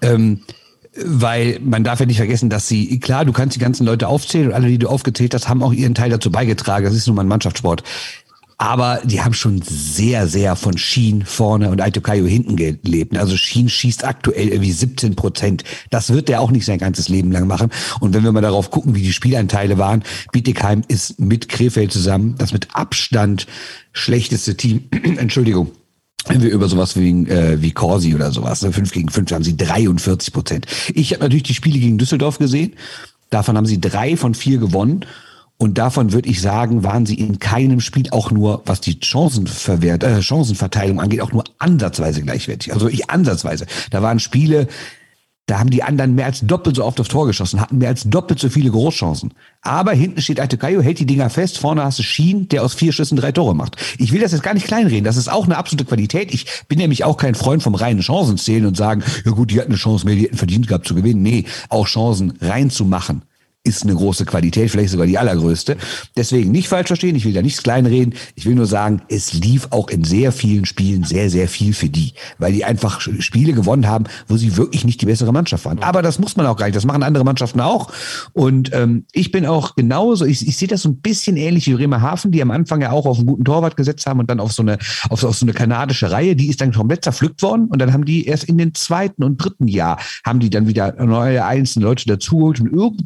Weil man darf ja nicht vergessen, dass klar, du kannst die ganzen Leute aufzählen und alle, die du aufgezählt hast, haben auch ihren Teil dazu beigetragen. Das ist nun mal ein Mannschaftssport. Aber die haben schon sehr, sehr von Sheen vorne und Aito Kayo hinten gelebt. Also Sheen schießt aktuell irgendwie 17%. Das wird der auch nicht sein ganzes Leben lang machen. Und wenn wir mal darauf gucken, wie die Spielanteile waren, Bietigheim ist mit Krefeld zusammen das mit Abstand schlechteste Team. Entschuldigung. Wenn wir über sowas wie Corsi oder sowas, 5 gegen 5, haben sie 43%. Ich habe natürlich die Spiele gegen Düsseldorf gesehen. Davon haben sie 3 von 4 gewonnen. Und davon würde ich sagen, waren sie in keinem Spiel auch nur, was die Chancenverteilung angeht, auch nur ansatzweise gleichwertig. Also ansatzweise. Da waren Spiele, da haben die anderen mehr als doppelt so oft aufs Tor geschossen, hatten mehr als doppelt so viele Großchancen. Aber hinten steht Aito Kayo, hält die Dinger fest, vorne hast du Sheen, der aus 4 Schüssen 3 Tore macht. Ich will das jetzt gar nicht kleinreden, das ist auch eine absolute Qualität. Ich bin nämlich auch kein Freund vom reinen Chancenzählen und sagen, ja gut, die hatten eine Chance mehr, die hätten verdient gehabt zu gewinnen. Nee, auch Chancen reinzumachen ist eine große Qualität, vielleicht sogar die allergrößte. Deswegen nicht falsch verstehen, ich will da nichts kleinreden. Ich will nur sagen, es lief auch in sehr vielen Spielen sehr, sehr viel für die, weil die einfach Spiele gewonnen haben, wo sie wirklich nicht die bessere Mannschaft waren. Aber das muss man auch gar nicht, das machen andere Mannschaften auch. Und ich bin auch genauso, ich sehe das so ein bisschen ähnlich wie Bremerhaven, die am Anfang ja auch auf einen guten Torwart gesetzt haben und dann auf so eine kanadische Reihe, die ist dann komplett zerpflückt worden und dann haben die erst in den 2. und 3. Jahr haben die dann wieder neue einzelne Leute dazugeholt und irgendwann war Bremerhaven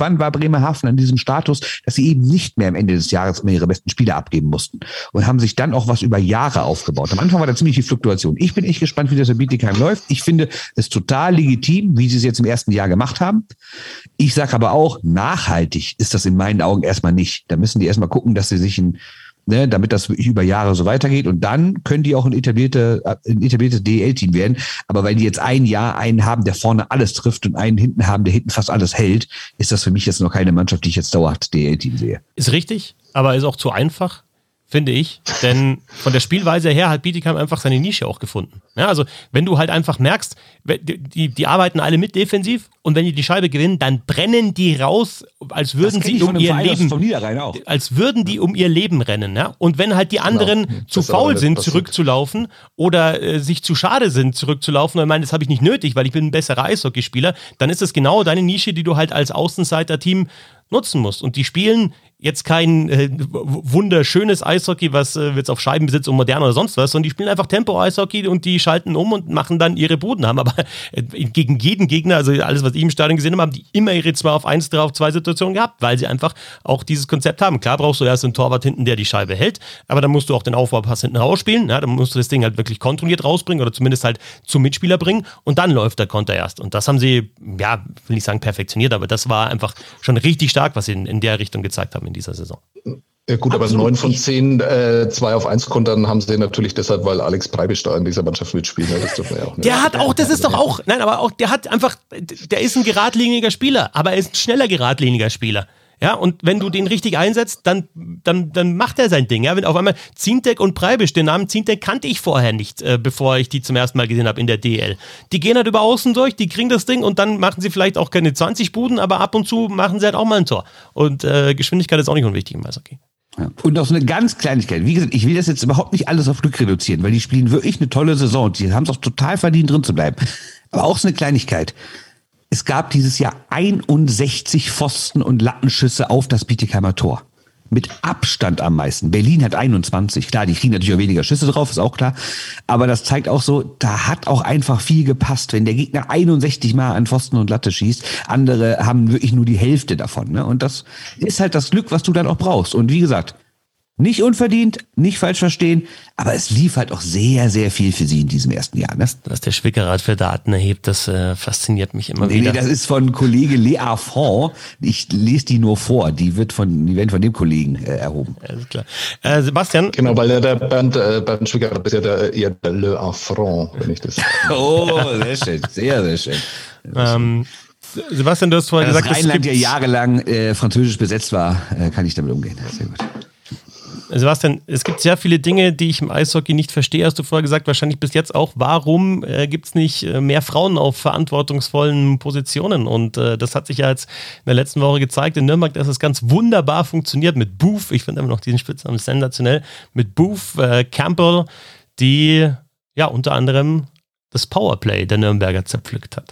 Bremerhaven an diesem Status, dass sie eben nicht mehr am Ende des Jahres immer ihre besten Spieler abgeben mussten und haben sich dann auch was über Jahre aufgebaut. Am Anfang war da ziemlich viel Fluktuation. Ich bin echt gespannt, wie das in Bietigheim läuft. Ich finde es total legitim, wie sie es jetzt im ersten Jahr gemacht haben. Ich sage aber auch, nachhaltig ist das in meinen Augen erstmal nicht. Da müssen die erstmal gucken, dass sie sich damit das wirklich über Jahre so weitergeht. Und dann können die auch ein etabliertes DEL-Team werden. Aber weil die jetzt ein Jahr einen haben, der vorne alles trifft und einen hinten haben, der hinten fast alles hält, ist das für mich jetzt noch keine Mannschaft, die ich jetzt dauerhaft DEL-Team sehe. Ist richtig, aber ist auch zu einfach, finde ich. Denn von der Spielweise her hat Bietigheim einfach seine Nische auch gefunden. Ja, also wenn du halt einfach merkst, die arbeiten alle mit defensiv und wenn die Scheibe gewinnen, dann brennen die raus, als würden sie um ihr Leben, als würden die um ihr Leben rennen. Ja? Und wenn halt die anderen zu faul sind, zurückzulaufen oder sich zu schade sind, zurückzulaufen, und ich meine, das habe ich nicht nötig, weil ich bin ein besserer Eishockeyspieler, dann ist das genau deine Nische, die du halt als Außenseiter-Team nutzen musst. Und die spielen jetzt kein wunderschönes Eishockey, was jetzt auf Scheibenbesitz und modern oder sonst was, sondern die spielen einfach Tempo-Eishockey und die schalten um und machen dann ihre Buden, haben aber gegen jeden Gegner, also alles, was ich im Stadion gesehen habe, haben die immer ihre 2-auf-1, 3-auf-2 Situationen gehabt, weil sie einfach auch dieses Konzept haben. Klar brauchst du erst einen Torwart hinten, der die Scheibe hält, aber dann musst du auch den Aufbaupass hinten rausspielen, ja, dann musst du das Ding halt wirklich kontrolliert rausbringen oder zumindest halt zum Mitspieler bringen und dann läuft der Konter erst. Und das haben sie, ja, will nicht sagen perfektioniert, aber das war einfach schon richtig stark, was sie in der Richtung gezeigt haben in dieser Saison. Ja gut, aber 9 von 10 2-auf-1 Kontern haben sie natürlich deshalb, weil Alex Breibisch da in dieser Mannschaft mitspielt. Das dürfen wir ja auch nicht. Der hat auch, das ist doch auch, nein, aber auch, der hat einfach, der ist ein geradliniger Spieler, aber er ist ein schneller geradliniger Spieler. Ja, und wenn du den richtig einsetzt, dann macht er sein Ding. Ja, wenn auf einmal Zintek und Breibisch, den Namen Zintek kannte ich vorher nicht, bevor ich die zum ersten Mal gesehen habe in der DL. Die gehen halt über außen durch, die kriegen das Ding und dann machen sie vielleicht auch keine 20 Buden, aber ab und zu machen sie halt auch mal ein Tor. Und Geschwindigkeit ist auch nicht unwichtig im Eishockey. Ja. Und noch so eine ganz Kleinigkeit. Wie gesagt, ich will das jetzt überhaupt nicht alles auf Glück reduzieren, weil die spielen wirklich eine tolle Saison. Die haben es auch total verdient, drin zu bleiben. Aber auch so eine Kleinigkeit. Es gab dieses Jahr 61 Pfosten- und Lattenschüsse auf das Bietigheimer Tor. Mit Abstand am meisten. Berlin hat 21. Klar, die kriegen natürlich auch weniger Schüsse drauf, ist auch klar. Aber das zeigt auch so, da hat auch einfach viel gepasst. Wenn der Gegner 61 Mal an Pfosten und Latte schießt, andere haben wirklich nur die Hälfte davon. Ne? Und das ist halt das Glück, was du dann auch brauchst. Und wie gesagt, nicht unverdient, nicht falsch verstehen, aber es lief halt auch sehr, sehr viel für sie in diesem ersten Jahr. Ne? Was der Schwickerrat für Daten erhebt, das fasziniert mich immer wieder. Nee, das ist von Kollege Lea Fond. Ich lese die nur vor. Die werden von dem Kollegen erhoben. Alles klar. Sebastian? Genau, weil der Bernd Schwickerrat ist ja eher der Le Affront, wenn ich das Oh, sehr schön. Sehr, sehr schön. Sebastian, du hast vorhin gesagt, dass Rheinland ja jahrelang französisch besetzt war, kann ich damit umgehen. Sehr gut. Sebastian, es gibt sehr viele Dinge, die ich im Eishockey nicht verstehe, hast du vorher gesagt, wahrscheinlich bis jetzt auch. Warum gibt es nicht mehr Frauen auf verantwortungsvollen Positionen? Und das hat sich ja jetzt in der letzten Woche gezeigt in Nürnberg, dass es ganz wunderbar funktioniert mit Booth. Ich finde immer noch diesen Spitznamen sensationell. Mit Booth, Campbell, die ja unter anderem das Powerplay der Nürnberger zerpflückt hat.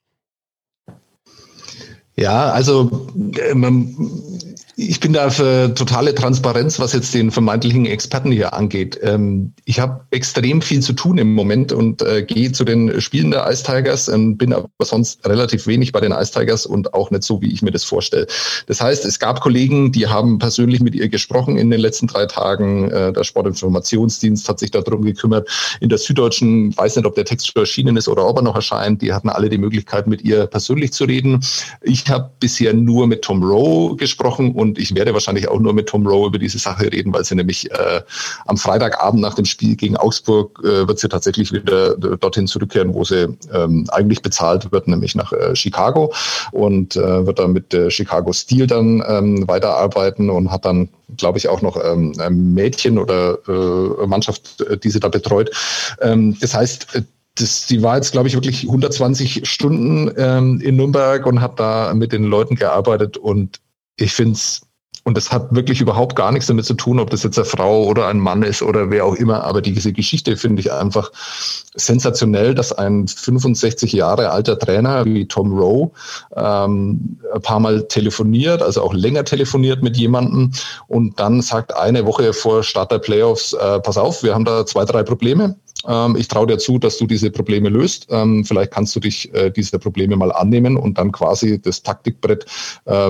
Ja, also ich bin da für totale Transparenz, was jetzt den vermeintlichen Experten hier angeht. Ich habe extrem viel zu tun im Moment und gehe zu den Spielen der Ice Tigers, bin aber sonst relativ wenig bei den Ice Tigers und auch nicht so, wie ich mir das vorstelle. Das heißt, es gab Kollegen, die haben persönlich mit ihr gesprochen in den letzten 3 Tagen. Der Sportinformationsdienst hat sich darum gekümmert. In der Süddeutschen, weiß nicht, ob der Text schon erschienen ist oder ob er noch erscheint, die hatten alle die Möglichkeit, mit ihr persönlich zu reden. Ich habe bisher nur mit Tom Rowe gesprochen und ich werde wahrscheinlich auch nur mit Tom Rowe über diese Sache reden, weil sie nämlich am Freitagabend nach dem Spiel gegen Augsburg wird sie tatsächlich wieder dorthin zurückkehren, wo sie eigentlich bezahlt wird, nämlich nach Chicago und wird dann mit Chicago Steel dann weiterarbeiten und hat dann, glaube ich, auch noch ein Mädchen oder Mannschaft, die sie da betreut. Das heißt, die war jetzt, glaube ich, wirklich 120 Stunden in Nürnberg und hat da mit den Leuten gearbeitet und ich finde es, und das hat wirklich überhaupt gar nichts damit zu tun, ob das jetzt eine Frau oder ein Mann ist oder wer auch immer, aber diese Geschichte finde ich einfach sensationell, dass ein 65 Jahre alter Trainer wie Tom Rowe ein paar Mal telefoniert, also auch länger telefoniert mit jemandem und dann sagt eine Woche vor Start der Playoffs, pass auf, wir haben da 2, 3 Probleme. Ich traue dir zu, dass du diese Probleme löst. Vielleicht kannst du dich dieser Probleme mal annehmen und dann quasi das Taktikbrett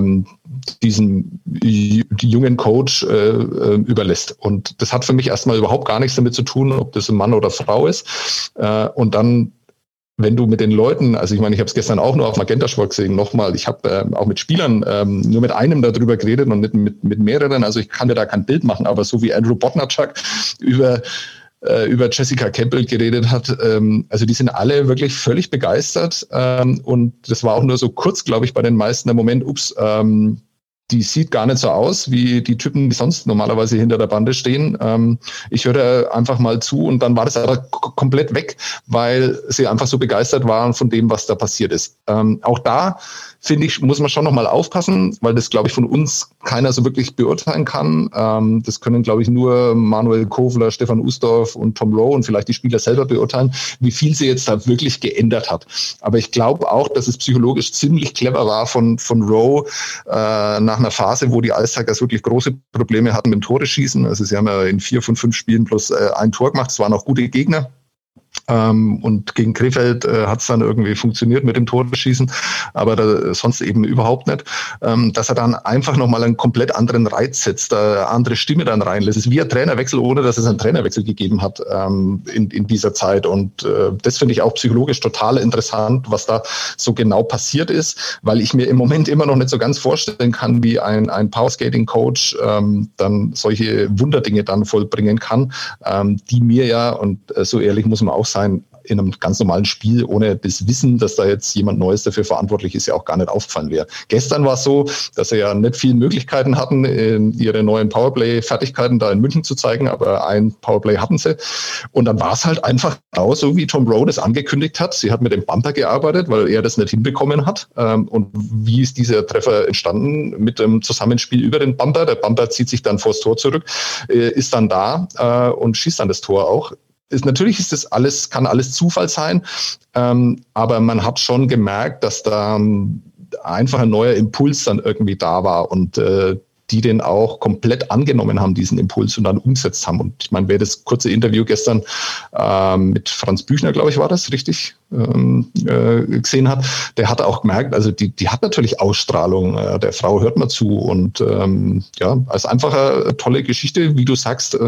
diesen jungen Coach überlässt. Und das hat für mich erstmal überhaupt gar nichts damit zu tun, ob das ein Mann oder Frau ist. Und dann, wenn du mit den Leuten, also ich meine, ich habe es gestern auch nur auf Magenta Sport gesehen, nochmal, ich habe auch mit Spielern nur mit einem darüber geredet und mit mehreren, also ich kann dir da kein Bild machen, aber so wie Andrew Bodnarczak über Jessica Campbell geredet hat, also die sind alle wirklich völlig begeistert und das war auch nur so kurz, glaube ich, bei den meisten der Moment, die sieht gar nicht so aus wie die Typen, die sonst normalerweise hinter der Bande stehen. Ich höre einfach mal zu und dann war das aber komplett weg, weil sie einfach so begeistert waren von dem, was da passiert ist. Auch da, finde ich, muss man schon nochmal aufpassen, weil das, glaube ich, von uns keiner so wirklich beurteilen kann. Das können, glaube ich, nur Manuel Kofler, Stefan Ustorf und Tom Rowe und vielleicht die Spieler selber beurteilen, wie viel sie jetzt da wirklich geändert hat. Aber ich glaube auch, dass es psychologisch ziemlich clever war von Rowe nach einer Phase, wo die All-Stars wirklich große Probleme hatten mit dem Tore-Schießen. Also sie haben ja in 4 von 5 Spielen plus ein Tor gemacht. Es waren auch gute Gegner. Und gegen Krefeld hat es dann irgendwie funktioniert mit dem Torschießen, aber sonst eben überhaupt nicht. Dass er dann einfach nochmal einen komplett anderen Reiz setzt, eine andere Stimme dann reinlässt. Es ist wie ein Trainerwechsel, ohne dass es einen Trainerwechsel gegeben hat in dieser Zeit. Und das finde ich auch psychologisch total interessant, was da so genau passiert ist, weil ich mir im Moment immer noch nicht so ganz vorstellen kann, wie ein Powerskating-Coach dann solche Wunderdinge dann vollbringen kann, die mir ja, und so ehrlich muss man auch sein, in einem ganz normalen Spiel, ohne das Wissen, dass da jetzt jemand Neues dafür verantwortlich ist, ja auch gar nicht aufgefallen wäre. Gestern war es so, dass sie ja nicht viele Möglichkeiten hatten, ihre neuen Powerplay-Fertigkeiten da in München zu zeigen, aber ein Powerplay hatten sie. Und dann war es halt einfach genau so, wie Tom Rowe das angekündigt hat. Sie hat mit dem Bumper gearbeitet, weil er das nicht hinbekommen hat. Und wie ist dieser Treffer entstanden? Mit dem Zusammenspiel über den Bumper. Der Bumper zieht sich dann vors Tor zurück, ist dann da und schießt dann das Tor auch. Natürlich ist das alles, kann alles Zufall sein, aber man hat schon gemerkt, dass da einfach ein neuer Impuls dann irgendwie da war und die den auch komplett angenommen haben, diesen Impuls, und dann umgesetzt haben. Und ich meine, wer das kurze Interview gestern mit Franz Büchner, glaube ich, war das, richtig, gesehen hat, der hat auch gemerkt, also die hat natürlich Ausstrahlung, der Frau hört man zu und ja, als einfach eine tolle Geschichte, wie du sagst,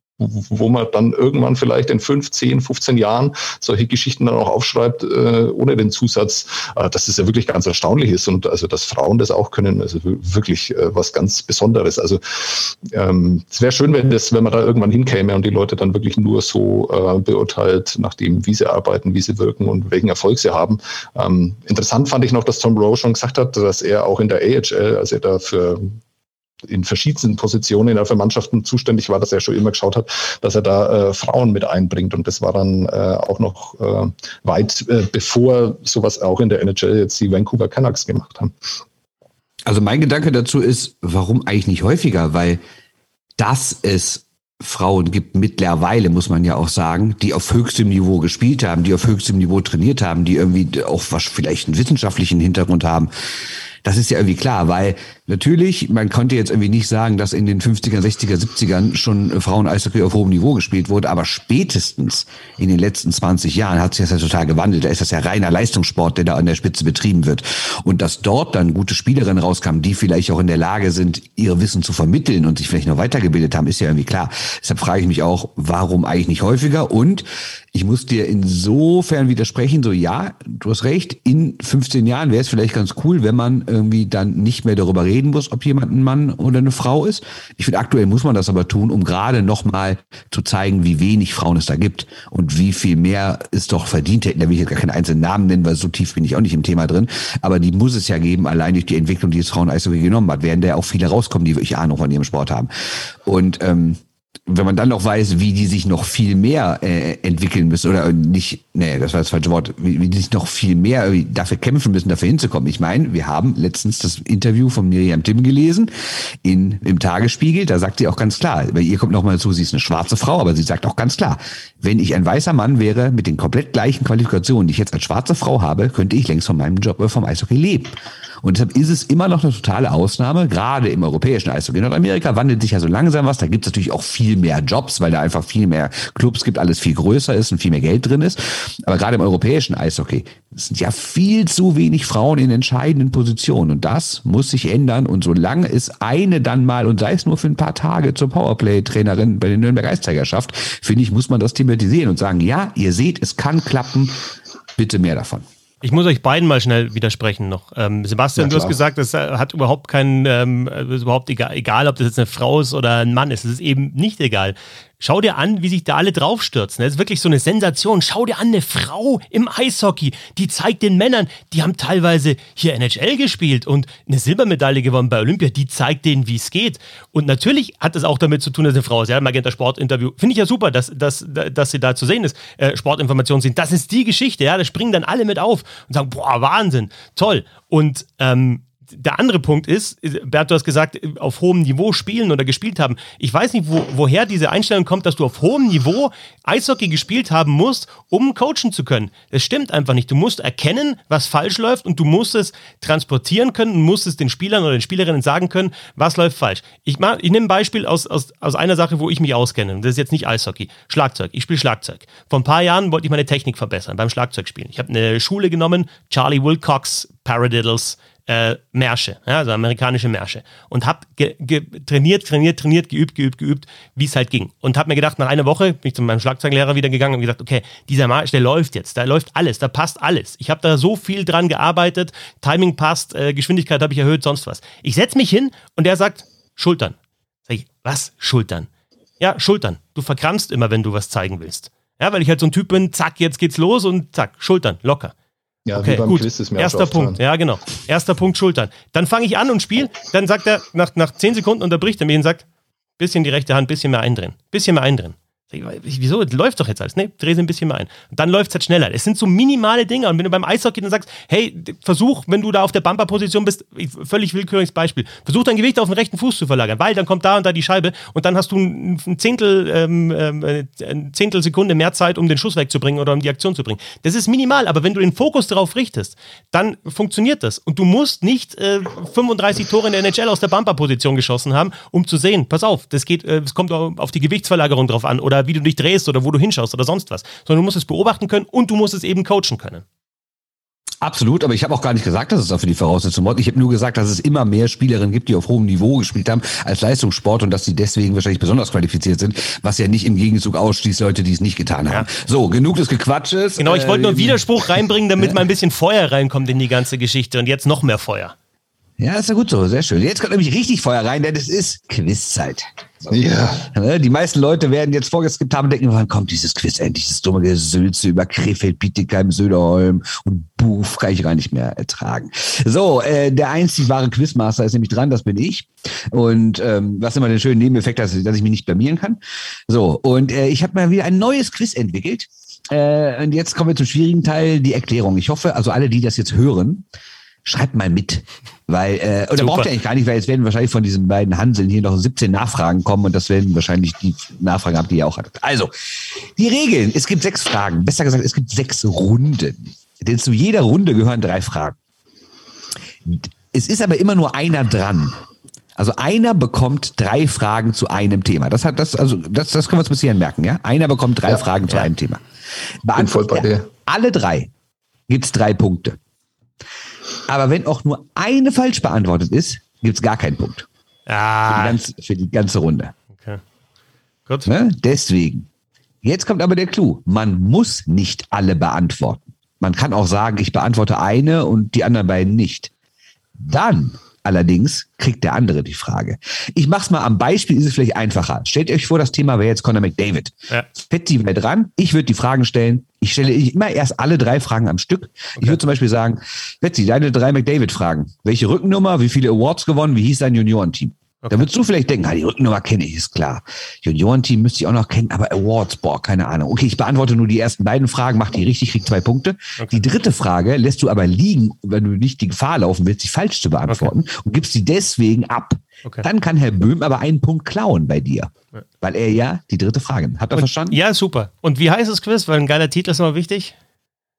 wo man dann irgendwann vielleicht in 5, 10, 15 Jahren solche Geschichten dann auch aufschreibt, ohne den Zusatz, dass es ja wirklich ganz erstaunlich ist und also, dass Frauen das auch können, also wirklich was ganz Besonderes. Also es wäre schön, wenn man da irgendwann hinkäme und die Leute dann wirklich nur so beurteilt, nach dem, wie sie arbeiten, wie sie wirken und welchen Erfolg sie haben. Interessant fand ich noch, dass Tom Rowe schon gesagt hat, dass er auch in der AHL, als er da in verschiedensten Positionen für Mannschaften zuständig war, dass er schon immer geschaut hat, dass er da Frauen mit einbringt. Und das war dann auch noch weit bevor sowas auch in der NHL jetzt die Vancouver Canucks gemacht haben. Also mein Gedanke dazu ist, warum eigentlich nicht häufiger? Weil dass es Frauen gibt mittlerweile, muss man ja auch sagen, die auf höchstem Niveau gespielt haben, die auf höchstem Niveau trainiert haben, die irgendwie auch vielleicht einen wissenschaftlichen Hintergrund haben. Das ist ja irgendwie klar, weil natürlich, man konnte jetzt irgendwie nicht sagen, dass in den 50er, 60er, 70ern schon Frauen-Eishockey auf hohem Niveau gespielt wurde, aber spätestens in den letzten 20 Jahren hat sich das ja total gewandelt. Da ist das ja reiner Leistungssport, der da an der Spitze betrieben wird. Und dass dort dann gute Spielerinnen rauskamen, die vielleicht auch in der Lage sind, ihr Wissen zu vermitteln und sich vielleicht noch weitergebildet haben, ist ja irgendwie klar. Deshalb frage ich mich auch, warum eigentlich nicht häufiger? Und ich muss dir insofern widersprechen, so ja, du hast recht, in 15 Jahren wäre es vielleicht ganz cool, wenn man irgendwie dann nicht mehr darüber reden muss, ob jemand ein Mann oder eine Frau ist. Ich finde, aktuell muss man das aber tun, um gerade nochmal zu zeigen, wie wenig Frauen es da gibt und wie viel mehr es doch verdient hätten. Da will ich jetzt gar keinen einzelnen Namen nennen, weil so tief bin ich auch nicht im Thema drin. Aber die muss es ja geben, allein durch die Entwicklung, die das Frauen-Eishockey genommen hat, werden da ja auch viele rauskommen, die wirklich Ahnung von ihrem Sport haben. Und wenn man dann noch weiß, wie die sich noch viel mehr entwickeln müssen, oder nicht, nee, das war das falsche Wort, wie die sich noch viel mehr dafür kämpfen müssen, dafür hinzukommen. Ich meine, wir haben letztens das Interview von Miriam Timm gelesen im Tagesspiegel, da sagt sie auch ganz klar, bei ihr kommt noch mal dazu, sie ist eine schwarze Frau, aber sie sagt auch ganz klar, wenn ich ein weißer Mann wäre mit den komplett gleichen Qualifikationen, die ich jetzt als schwarze Frau habe, könnte ich längst von meinem Job vom Eishockey leben. Und deshalb ist es immer noch eine totale Ausnahme, gerade im europäischen Eishockey. In Nordamerika wandelt sich ja so langsam was, da gibt es natürlich auch viel viel mehr Jobs, weil da einfach viel mehr Clubs gibt, alles viel größer ist und viel mehr Geld drin ist. Aber gerade im europäischen Eishockey sind ja viel zu wenig Frauen in entscheidenden Positionen. Und das muss sich ändern. Und solange es eine dann mal, und sei es nur für ein paar Tage, zur Powerplay-Trainerin bei den Nürnberg Eiszeiger schafft, finde ich, muss man das thematisieren und sagen, ja, ihr seht, es kann klappen, bitte mehr davon. Ich muss euch beiden mal schnell widersprechen noch. Sebastian, du hast gesagt, es hat überhaupt keinen, ist überhaupt egal, ob das jetzt eine Frau ist oder ein Mann ist. Es ist eben nicht egal. Schau dir an, wie sich da alle draufstürzen. Das ist wirklich so eine Sensation. Schau dir an, eine Frau im Eishockey, die zeigt den Männern, die haben teilweise hier NHL gespielt und eine Silbermedaille gewonnen bei Olympia, die zeigt denen, wie es geht. Und natürlich hat das auch damit zu tun, dass eine Frau ist. Ja, im Magenta Sport-Interview finde ich ja super, dass sie da zu sehen ist. Sportinformationen sind, das ist die Geschichte. Ja, da springen dann alle mit auf und sagen, boah, Wahnsinn, toll. Und der andere Punkt ist, Bert, du hast gesagt, auf hohem Niveau spielen oder gespielt haben. Ich weiß nicht, woher diese Einstellung kommt, dass du auf hohem Niveau Eishockey gespielt haben musst, um coachen zu können. Das stimmt einfach nicht. Du musst erkennen, was falsch läuft und du musst es transportieren können und musst es den Spielern oder den Spielerinnen sagen können, was läuft falsch. Ich nehme ein Beispiel aus einer Sache, wo ich mich auskenne. Das ist jetzt nicht Eishockey. Schlagzeug. Ich spiele Schlagzeug. Vor ein paar Jahren wollte ich meine Technik verbessern beim Schlagzeugspielen. Ich habe eine Schule genommen, Charlie Wilcox Paradiddles Märsche, ja, also amerikanische Märsche. Und habe trainiert, geübt, wie es halt ging. Und habe mir gedacht, nach einer Woche bin ich zu meinem Schlagzeuglehrer wieder gegangen und gesagt, okay, dieser Marsch, der läuft jetzt, da läuft alles, da passt alles. Ich habe da so viel dran gearbeitet, Timing passt, Geschwindigkeit habe ich erhöht, sonst was. Ich setze mich hin und der sagt, Schultern. Sag ich, was? Schultern? Ja, Schultern. Du verkrampfst immer, wenn du was zeigen willst. Ja, weil ich halt so ein Typ bin, zack, jetzt geht's los und zack, Schultern, locker. Ja, okay, wie beim gut. Quiz ist mir Erster Punkt, ja genau. Erster Punkt, Schultern. Dann fange ich an und spiele, dann sagt er, nach 10 Sekunden unterbricht er mich und sagt, bisschen die rechte Hand, bisschen mehr eindrehen. Wieso? Läuft doch jetzt alles. Nee, dreh sie ein bisschen mehr ein. Und dann läuft es halt schneller. Es sind so minimale Dinge. Und wenn du beim Eishockey dann sagst, hey, versuch, wenn du da auf der Bumper-Position bist, völlig willkürliches Beispiel, versuch dein Gewicht auf den rechten Fuß zu verlagern, weil dann kommt da und da die Scheibe und dann hast du ein Zehntelsekunde mehr Zeit, um den Schuss wegzubringen oder um die Aktion zu bringen. Das ist minimal, aber wenn du den Fokus darauf richtest, dann funktioniert das. Und du musst nicht 35 Tore in der NHL aus der Bumper-Position geschossen haben, um zu sehen, pass auf, es kommt auf die Gewichtsverlagerung drauf an oder wie du dich drehst oder wo du hinschaust oder sonst was. Sondern du musst es beobachten können und du musst es eben coachen können. Absolut, aber ich habe auch gar nicht gesagt, dass es dafür die Voraussetzung war. Ich habe nur gesagt, dass es immer mehr Spielerinnen gibt, die auf hohem Niveau gespielt haben als Leistungssport und dass sie deswegen wahrscheinlich besonders qualifiziert sind, was ja nicht im Gegenzug ausschließt Leute, die es nicht getan haben. Ja. So, genug des Gequatsches. Genau, ich wollte nur einen Widerspruch reinbringen, damit mal ein bisschen Feuer reinkommt in die ganze Geschichte und jetzt noch mehr Feuer. Ja, ist ja gut so, sehr schön. Jetzt kommt nämlich richtig Feuer rein, denn es ist Quizzeit. Ja. Die meisten Leute werden jetzt vorgeskippt haben und denken, wann kommt dieses Quiz endlich, das dumme Gesülze über Krefeld, Bietigheim, Söderholm und Buff, kann ich gar nicht mehr ertragen. So, der einzig wahre Quizmaster ist nämlich dran, das bin ich. Und was immer den schönen Nebeneffekt hat, dass ich mich nicht blamieren kann. So, und ich habe mal wieder ein neues Quiz entwickelt. Und jetzt kommen wir zum schwierigen Teil, die Erklärung. Ich hoffe, also alle, die das jetzt hören, schreibt mal mit, weil, oder braucht ihr eigentlich gar nicht, weil jetzt werden wahrscheinlich von diesen beiden Hanseln hier noch 17 Nachfragen kommen und das werden wahrscheinlich die Nachfragen haben, die ihr auch hattet. Also, die Regeln, es gibt 6 Fragen, besser gesagt, es gibt 6 Runden, denn zu jeder Runde gehören 3 Fragen. Es ist aber immer nur einer dran. Also einer bekommt 3 Fragen zu einem Thema. Das können wir uns bis hierhin merken, ja? Einer bekommt 3 Fragen zu einem Thema. Beantwortet er alle 3, gibt's 3 Punkte. Aber wenn auch nur eine falsch beantwortet ist, gibt's gar keinen Punkt. Für die ganze Runde. Okay. Gut. Ne? Deswegen. Jetzt kommt aber der Clou. Man muss nicht alle beantworten. Man kann auch sagen, ich beantworte eine und die anderen beiden nicht. Dann allerdings kriegt der andere die Frage. Ich mach's mal am Beispiel, ist es vielleicht einfacher. Stellt euch vor, das Thema wäre jetzt Connor McDavid. Ja. Fetti wäre dran, ich würde die Fragen stellen. Ich stelle immer erst alle 3 Fragen am Stück. Okay. Ich würde zum Beispiel sagen, Fetti, deine 3 McDavid-Fragen. Welche Rückennummer, wie viele Awards gewonnen, wie hieß dein Juniorenteam? Okay. Da würdest du vielleicht denken, die Rückennummer kenne ich, ist klar. Juniorenteam müsste ich auch noch kennen, aber Awards, keine Ahnung. Okay, ich beantworte nur die ersten beiden Fragen, mach die richtig, krieg 2 Punkte. Okay. Die 3. Frage lässt du aber liegen, wenn du nicht die Gefahr laufen willst, die falsch zu beantworten und gibst sie deswegen ab. Okay. Dann kann Herr Böhm aber einen Punkt klauen bei dir, weil er ja die 3. Frage. Habt ihr verstanden? Ja, super. Und wie heißt das Quiz? Weil ein geiler Titel ist immer wichtig.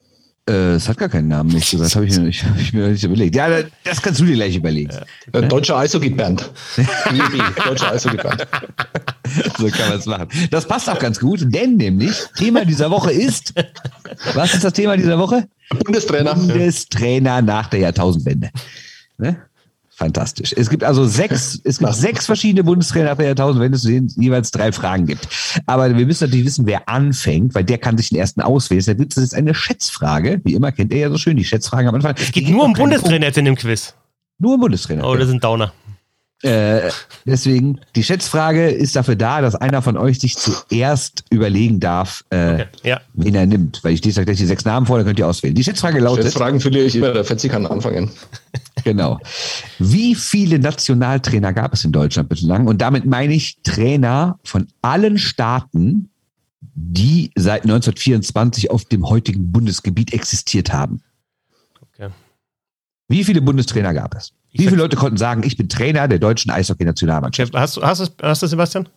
Es hat gar keinen Namen, nicht gesagt. Habe ich mir nicht überlegt. Ja, das kannst du dir gleich überlegen. Ja. Deutscher Eishockey-Band. Deutscher Eishockey-Band. So kann man es machen. Das passt auch ganz gut, denn nämlich Thema dieser Woche ist, was ist das Thema dieser Woche? Bundestrainer nach der Jahrtausendwende. Ne? Fantastisch. Es gibt also sechs verschiedene Bundestrainer nach der Jahrtausendwende, zu denen es jeweils 3 Fragen gibt. Aber wir müssen natürlich wissen, wer anfängt, weil der kann sich den ersten auswählen. Das ist jetzt eine Schätzfrage. Wie immer kennt ihr ja so schön die Schätzfragen am Anfang. Es geht nur um Bundestrainer jetzt in dem Quiz. Nur um Bundestrainer. Oh, das sind Downer. Deswegen, die Schätzfrage ist dafür da, dass einer von euch sich zuerst überlegen darf, wen er nimmt. Weil ich lese gleich die 6 Namen vor, dann könnt ihr auswählen. Die Schätzfrage lautet... Schätzfragen verliere ich immer, der Fetzi kann anfangen. Genau. Wie viele Nationaltrainer gab es in Deutschland bislang? Und damit meine ich Trainer von allen Staaten, die seit 1924 auf dem heutigen Bundesgebiet existiert haben. Okay. Wie viele Bundestrainer gab es? Wie viele Leute konnten sagen, ich bin Trainer der deutschen Eishockey-Nationalmannschaft? Hast du Sebastian?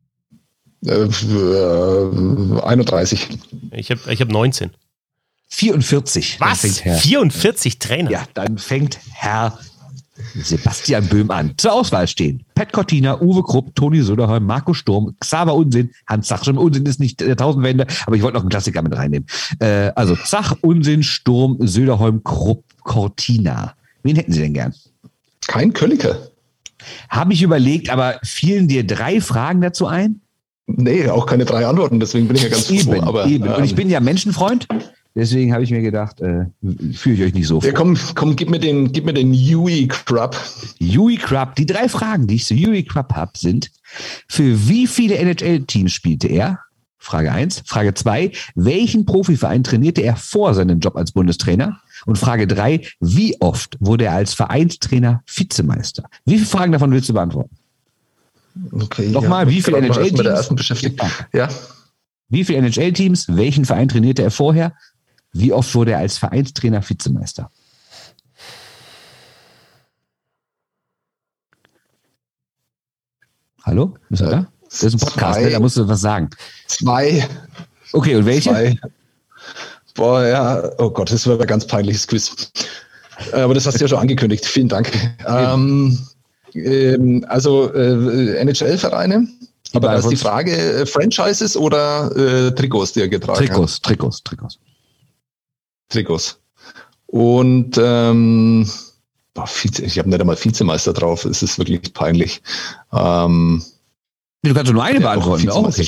31. Ich hab 19. 44. Was? 44 Trainer? Ja, dann fängt Herr Sebastian Böhm an. Zur Auswahl stehen Pat Cortina, Uwe Krupp, Toni Söderholm, Marco Sturm, Xaver Unsinn, Hans Zach. Unsinn ist nicht der Tausendwende, aber ich wollte noch einen Klassiker mit reinnehmen. Also Zach, Unsinn, Sturm, Söderholm, Krupp, Cortina. Wen hätten Sie denn gern? Kein Kölliker. Habe ich überlegt, aber fielen dir 3 Fragen dazu ein? Nee, auch keine 3 Antworten, deswegen bin ich ja ganz froh. Eben. Und ich bin ja Menschenfreund, deswegen habe ich mir gedacht, führe ich euch nicht so vor. Ja, komm, gib mir den Huey Krupp. Huey Krupp, die 3 Fragen, die ich zu Huey Krupp habe, sind: Für wie viele NHL-Teams spielte er? Frage 1. Frage 2. Welchen Profiverein trainierte er vor seinem Job als Bundestrainer? Und Frage 3. Wie oft wurde er als Vereinstrainer Vizemeister? Wie viele Fragen davon willst du beantworten? Okay, Nochmal, wie viele NHL-Teams? Ja. Wie viele NHL-Teams? Welchen Verein trainierte er vorher? Wie oft wurde er als Vereinstrainer Vizemeister? Hallo? Bist du da? Das ist ein Podcast, ne? Da musst du was sagen. 2. Okay, und welche? 2. Boah, ja. Oh Gott, das war ein ganz peinliches Quiz. Aber das hast du ja schon angekündigt. Vielen Dank. NHL-Vereine. Aber da ist die Frage, Franchises oder Trikots, die er getragen hat? Trikots. Und ich habe nicht einmal Vizemeister drauf. Es ist wirklich peinlich. Du kannst nur eine beantworten. Okay.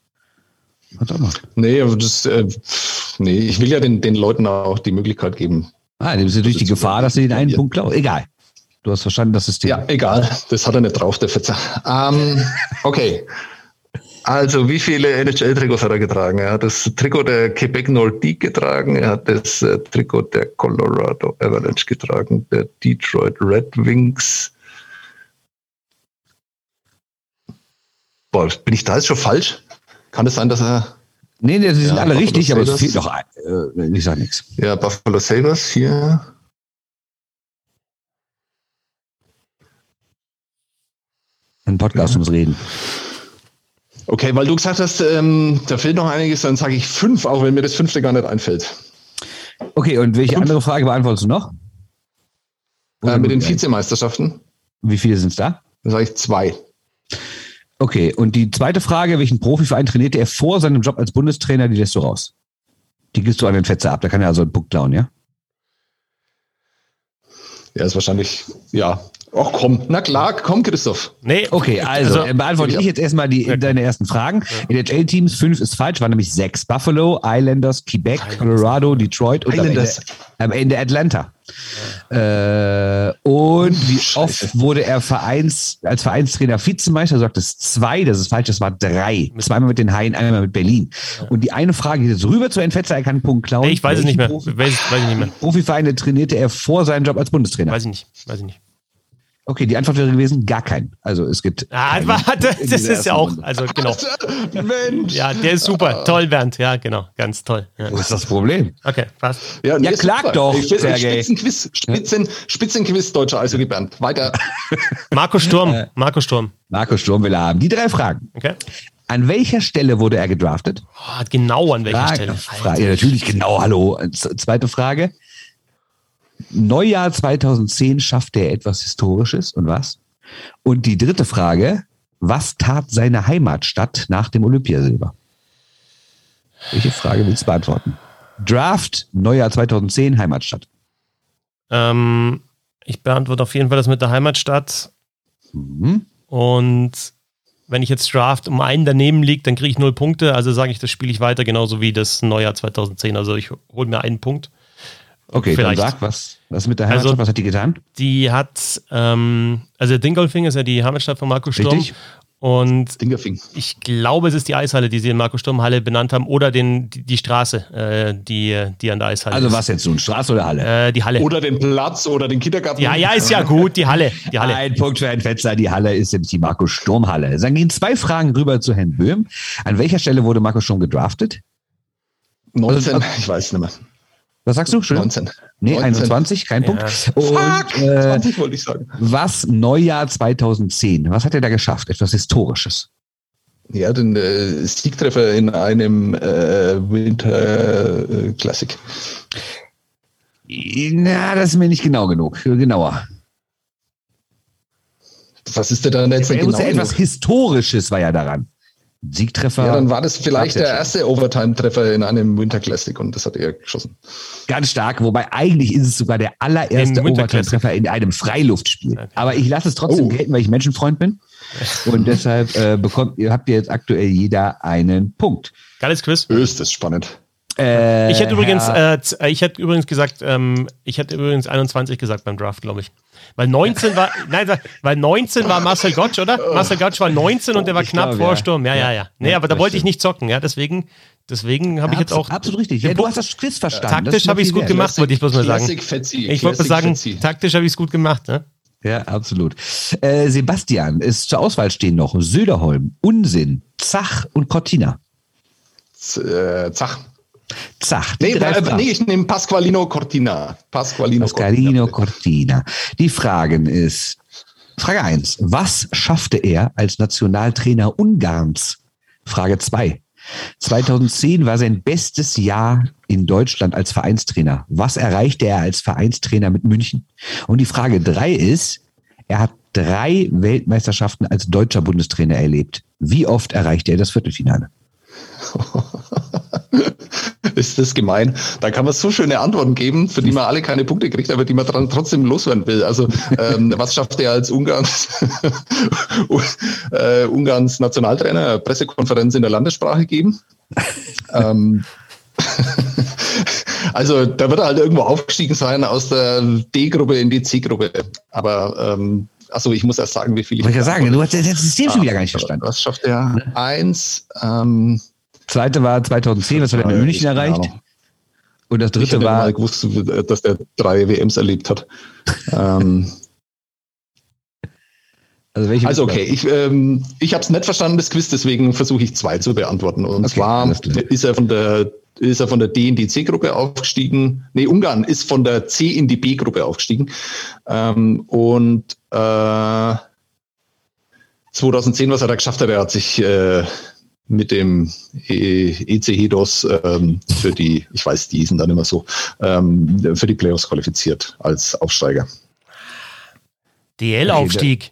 Nee, ich will ja den Leuten auch die Möglichkeit geben. Dem ist natürlich die Gefahr, dass sie den einen Punkt klauen. Egal. Du hast verstanden, das System. Ja, egal. Das hat er nicht drauf, der Fetzer. Okay. Also, wie viele NHL-Trikots hat er getragen? Er hat das Trikot der Quebec Nordique getragen. Er hat das Trikot der Colorado Avalanche getragen, der Detroit Red Wings. Boah, bin ich da jetzt schon falsch? Kann es sein, dass er... Nee, die sind alle richtig, aber es fehlt noch ein. Ich sag nichts. Ja, Buffalo Sabres hier. Ein Podcast ums Reden. Okay, weil du gesagt hast, da fehlt noch einiges, dann sage ich 5, auch wenn mir das 5. gar nicht einfällt. Okay, und welche andere Frage beantwortest du noch? Mit den Vizemeisterschaften. Wie viele sind es da? Dann sage ich 2. Okay, und die zweite Frage, welchen Profiverein trainierte er vor seinem Job als Bundestrainer, die lässt du raus. Die gibst du an den Fetzer ab, da kann er also einen Punkt klauen, ja? Ja, ist wahrscheinlich, ja. Ach komm, na klar, komm Christoph. Nee, okay, also beantworte ich jetzt erstmal deine ersten Fragen. Ja. NHL-Teams 5 ist falsch, waren nämlich 6. Buffalo, Islanders, Quebec, Colorado, Detroit und am Ende Atlanta. Ja. Und wie oft wurde er als Vereinstrainer Vizemeister? Du sagtest 2, das ist falsch, das war 3. 2-mal mit den Haien, einmal mit Berlin. Ja. Und die eine Frage geht jetzt rüber zu Entfetzer, er kann einen Punkt klauen. Nee, ich weiß es nicht mehr. Weiß ich nicht mehr. Profivereine trainierte er vor seinem Job als Bundestrainer? Weiß ich nicht. Okay, die Antwort wäre gewesen, gar keinen. Also es gibt... das ist ja auch, also genau. Mensch! Ja, der ist super. Toll, Bernd. Ja, genau. Ganz toll. Ja. Wo ist das Problem? Okay, passt. Ja, klag doch, Sergej. Spitzenquiz, deutscher Eishockey, Bernd. Weiter. Marco Sturm will er haben. Die 3 Fragen. Okay. An welcher Stelle wurde er gedraftet? Oh, genau an welcher Stelle? Ja, natürlich genau, hallo. Zweite Frage. Neujahr 2010 schaffte er etwas Historisches und was? Und die dritte Frage, was tat seine Heimatstadt nach dem Olympiasilber? Welche Frage willst du beantworten? Draft, Neujahr 2010, Heimatstadt. Ich beantworte auf jeden Fall das mit der Heimatstadt. Und wenn ich jetzt Draft um einen daneben liegt, dann kriege ich 0 Punkte. Also sage ich, das spiele ich weiter, genauso wie das Neujahr 2010. Also ich hole mir einen Punkt. Okay, vielleicht. Dann sag, was mit der Heimatstadt, was hat die getan? Die hat, also Dingolfing ist ja die Heimatstadt von Marco Sturm. Richtig. Und Dingerfing. Ich glaube, es ist die Eishalle, die sie in Marco Sturm Halle benannt haben, oder die Straße, die an der Eishalle ist. Also was jetzt nun, Straße oder Halle? Die Halle. Oder den Platz oder den Kindergarten. Ja, ist ja gut, die Halle. Ein Punkt für Herrn Fetzer, die Halle ist nämlich die Marco Sturm Halle. Dann gehen 2 Fragen rüber zu Herrn Böhm. An welcher Stelle wurde Marco Sturm gedraftet? 19, ich weiß nicht mehr. Was sagst du? Schön. 19. Nee, 21, kein Punkt. Und, 20 wollte ich sagen. Was Neujahr 2010? Was hat er da geschafft? Etwas Historisches. Ja, den Siegtreffer in einem Winter Classic. Na, das ist mir nicht genau genug. Genauer. Was ist denn da jetzt genau? Etwas Historisches war ja daran. Siegtreffer. Ja, dann war das vielleicht der erste Overtime-Treffer in einem Winter Classic und das hat er geschossen. Ganz stark, wobei eigentlich ist es sogar der allererste Overtime-Treffer in einem Freiluftspiel. Okay. Aber ich lasse es trotzdem gelten, weil ich Menschenfreund bin. Und deshalb habt ihr jetzt aktuell jeder einen Punkt. Geiles Quiz. Ist das spannend. Ich hätte übrigens gesagt, ich hätte übrigens 21 gesagt beim Draft, glaube ich. Weil 19 war Marcel Gottsch, oder? Marcel Gottsch war 19 und der war knapp vor Sturm. Ja. Nee, aber da wollte ich nicht zocken, ja, deswegen habe ich jetzt auch... Absolut richtig. Ja, du hast das Quiz verstanden. Taktisch habe ich es gut gemacht, wollte ich bloß mal sagen. Ich wollte sagen, taktisch habe ich es gut gemacht, ne? Ja, absolut. Sebastian, ist zur Auswahl stehen noch Söderholm, Unsinn, Zach und Cortina. Zach. Nee, ich nehme Pasqualino Cortina. Pasqualino Cortina. Die Fragen ist, Frage 1. Was schaffte er als Nationaltrainer Ungarns? Frage 2. 2010 war sein bestes Jahr in Deutschland als Vereinstrainer. Was erreichte er als Vereinstrainer mit München? Und die Frage 3 ist, er hat 3 Weltmeisterschaften als deutscher Bundestrainer erlebt. Wie oft erreichte er das Viertelfinale? Ist das gemein? Da kann man so schöne Antworten geben, für die man alle keine Punkte kriegt, aber die man dann trotzdem loswerden will. Also was schafft er als Ungarns Nationaltrainer? Pressekonferenz in der Landessprache geben? Also da wird er halt irgendwo aufgestiegen sein aus der D-Gruppe in die C-Gruppe. Aber also ich muss erst sagen, wie viel ich kann sagen, du hast das System schon wieder gar nicht verstanden. Was schafft er? 1. Zweite war 2010, was hat er mit München erreicht? Und das dritte war... Ich gewusst, dass der 3 WMs erlebt hat. Also okay, ich habe es nicht verstanden, das Quiz, deswegen versuche ich 2 zu beantworten. Und zwar ist er von der D in die C-Gruppe aufgestiegen. Nee, Ungarn ist von der C in die B-Gruppe aufgestiegen. Und 2010, was er da geschafft hat, er hat sich mit dem EC Hedos für die, ich weiß, die sind dann immer so, für die Playoffs qualifiziert als Aufsteiger. DL-Aufstieg.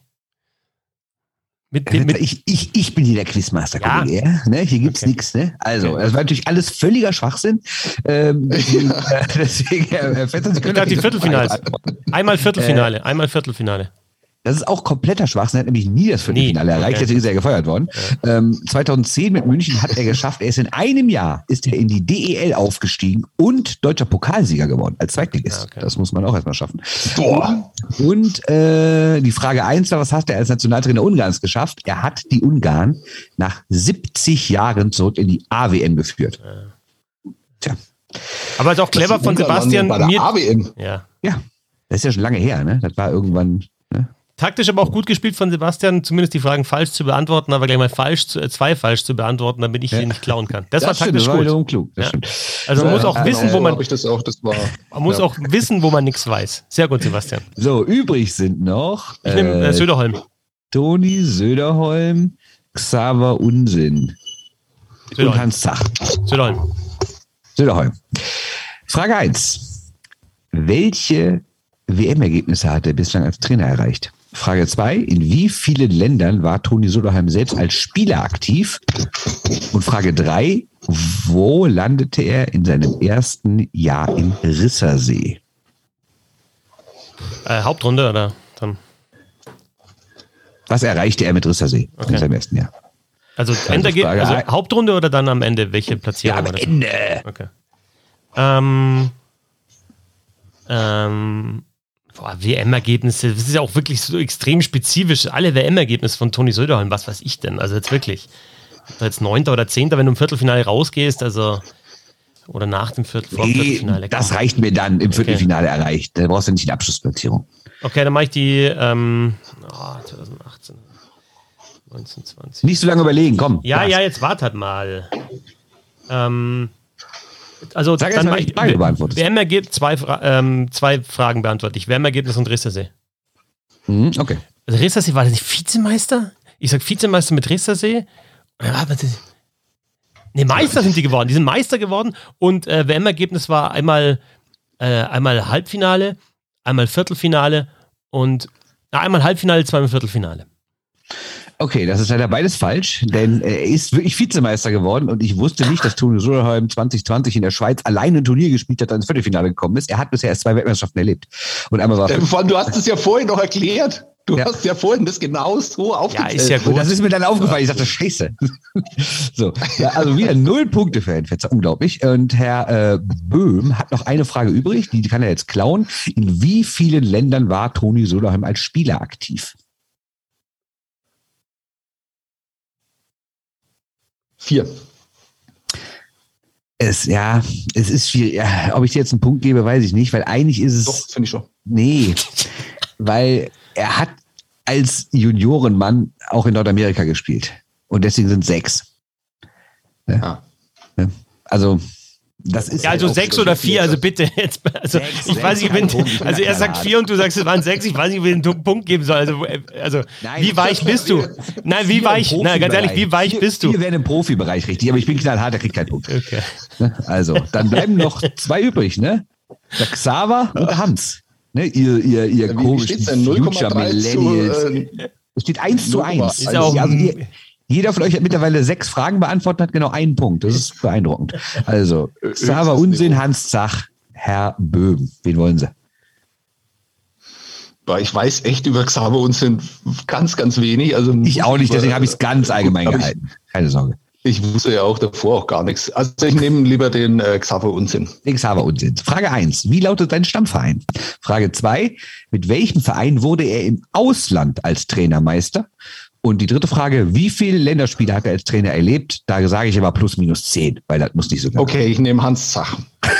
Ich bin hier der Quizmaster, Kollege. Ja. Ne? Hier gibt's nichts. Ne? Also, das war natürlich alles völliger Schwachsinn. Deswegen, Sie können die Viertelfinale. Einmal Viertelfinale. Das ist auch kompletter Schwachsinn. Er hat nämlich nie das Viertelfinale erreicht, deswegen ist er gefeuert worden. 2010 mit München hat er geschafft. Er ist in einem Jahr in die DEL aufgestiegen und deutscher Pokalsieger geworden als Zweitligist. Okay. Das muss man auch erstmal schaffen. Boah. Und die Frage 1 war, was hat er als Nationaltrainer Ungarns geschafft? Er hat die Ungarn nach 70 Jahren zurück in die AWM geführt. Tja. Aber ist auch clever von Sebastian. Bei der AWM. Ja, das ist ja schon lange her. Ne? Das war irgendwann... Ne? Taktisch aber auch gut gespielt von Sebastian, zumindest die Fragen falsch zu beantworten, aber gleich mal 2 falsch zu beantworten, damit ich hier nicht klauen kann. Das war taktisch gut. Das war klug. Das stimmt. Also man muss auch wissen, wo man... Man muss auch wissen, wo man nichts weiß. Sehr gut, Sebastian. So, übrig sind noch... Ich nehme Söderholm. Toni Söderholm, Xaver Unsinn und Hans Zach. Söderholm. Frage 1. Welche WM-Ergebnisse hat er bislang als Trainer erreicht? Frage 2. In wie vielen Ländern war Toni Söderholm selbst als Spieler aktiv? Und Frage 3. Wo landete er in seinem ersten Jahr in Rissersee? Hauptrunde oder dann? Was erreichte er mit Rissersee in seinem ersten Jahr? Also Hauptrunde oder dann am Ende? Welche Platzierung? Ja, am Ende. Okay. WM-Ergebnisse, das ist ja auch wirklich so extrem spezifisch. Alle WM-Ergebnisse von Toni Söderholm, was weiß ich denn? Also jetzt wirklich. Jetzt 9. oder 10., wenn du im Viertelfinale rausgehst, also oder nach dem Viertelfinale. Das reicht mir dann im Viertelfinale erreicht. Da brauchst du nicht die Abschlussplatzierung. Okay, dann mache ich die 2018, 19, 20. Nicht so lange überlegen, komm. Ja, jetzt wart halt mal. Also sag dann mal, die Frage beantwortet. WM-Ergebnis, zwei Fragen beantworte ich. WM-Ergebnis und Rissersee. Okay. Also Rissersee, war das nicht Vizemeister? Ich sag Vizemeister mit Rissersee. Meister sind die geworden. Die sind Meister geworden und WM-Ergebnis war einmal Halbfinale, einmal Viertelfinale und einmal Halbfinale, zweimal Viertelfinale. Okay, das ist leider beides falsch, denn er ist wirklich Vizemeister geworden und ich wusste nicht, dass Toni Söderholm 2020 in der Schweiz alleine ein Turnier gespielt hat, dann ins Viertelfinale gekommen ist. Er hat bisher erst 2 Weltmeisterschaften erlebt. Und einmal war vor allem, du hast es ja vorhin noch erklärt. Du hast ja vorhin das genau so aufgezählt. Ja, ist ja gut. Und das ist mir dann aufgefallen. Ich dachte, scheiße. So, ja, also wieder 0 Punkte für Herrn Fetzer. Unglaublich. Und Herr Böhm hat noch eine Frage übrig. Die kann er jetzt klauen. In wie vielen Ländern war Toni Söderholm als Spieler aktiv? 4. Es ist schwierig. Ja, ob ich dir jetzt einen Punkt gebe, weiß ich nicht, weil eigentlich ist es. Doch, finde ich schon. Nee, weil er hat als Juniorenmann auch in Nordamerika gespielt. Und deswegen sind 6. Ja. Also, das ist. Ja, also 6 oder 4, also bitte. Jetzt, also, ich weiß nicht, also er sagt 4 und du sagst, es waren 6. Ich weiß nicht, wie ich den Punkt geben soll. Also nein, wie weich bist du? Nein, wie weich? Nein, ganz ehrlich, wie weich bist du? 4 wären im Profibereich richtig, aber ich bin knallhart, der kriegt keinen Punkt. Okay. Also, dann bleiben noch 2 übrig, ne? Der Xaver und der Hans. Ne, ihr komischen Future Millennials. Es steht 1:1. Also jeder von euch hat mittlerweile 6 Fragen beantwortet, hat genau 1 Punkt. Das ist beeindruckend. Also, Xaver Unsinn, Hans Zach, Herr Böhm. Wen wollen Sie? Ich weiß echt über Xaver Unsinn ganz, ganz wenig. Also ich auch nicht, deswegen habe ich es ganz allgemein gehalten. Keine Sorge. Ich wusste ja auch davor auch gar nichts. Also ich nehme lieber den Xaver Unsinn. Den Xaver Unsinn. Frage 1. Wie lautet dein Stammverein? Frage 2. Mit welchem Verein wurde er im Ausland als Trainermeister? Und die dritte Frage. Wie viele Länderspiele hat er als Trainer erlebt? Da sage ich aber plus minus 10, weil das muss nicht so genau sein. Okay, ich nehme Hans Zach.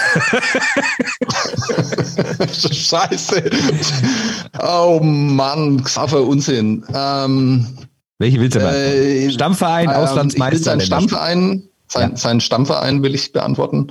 Scheiße. Oh Mann, Xaver Unsinn. Welche willst du beantworten? Stammverein, Auslandsmeister? Seinen Stammverein will ich beantworten.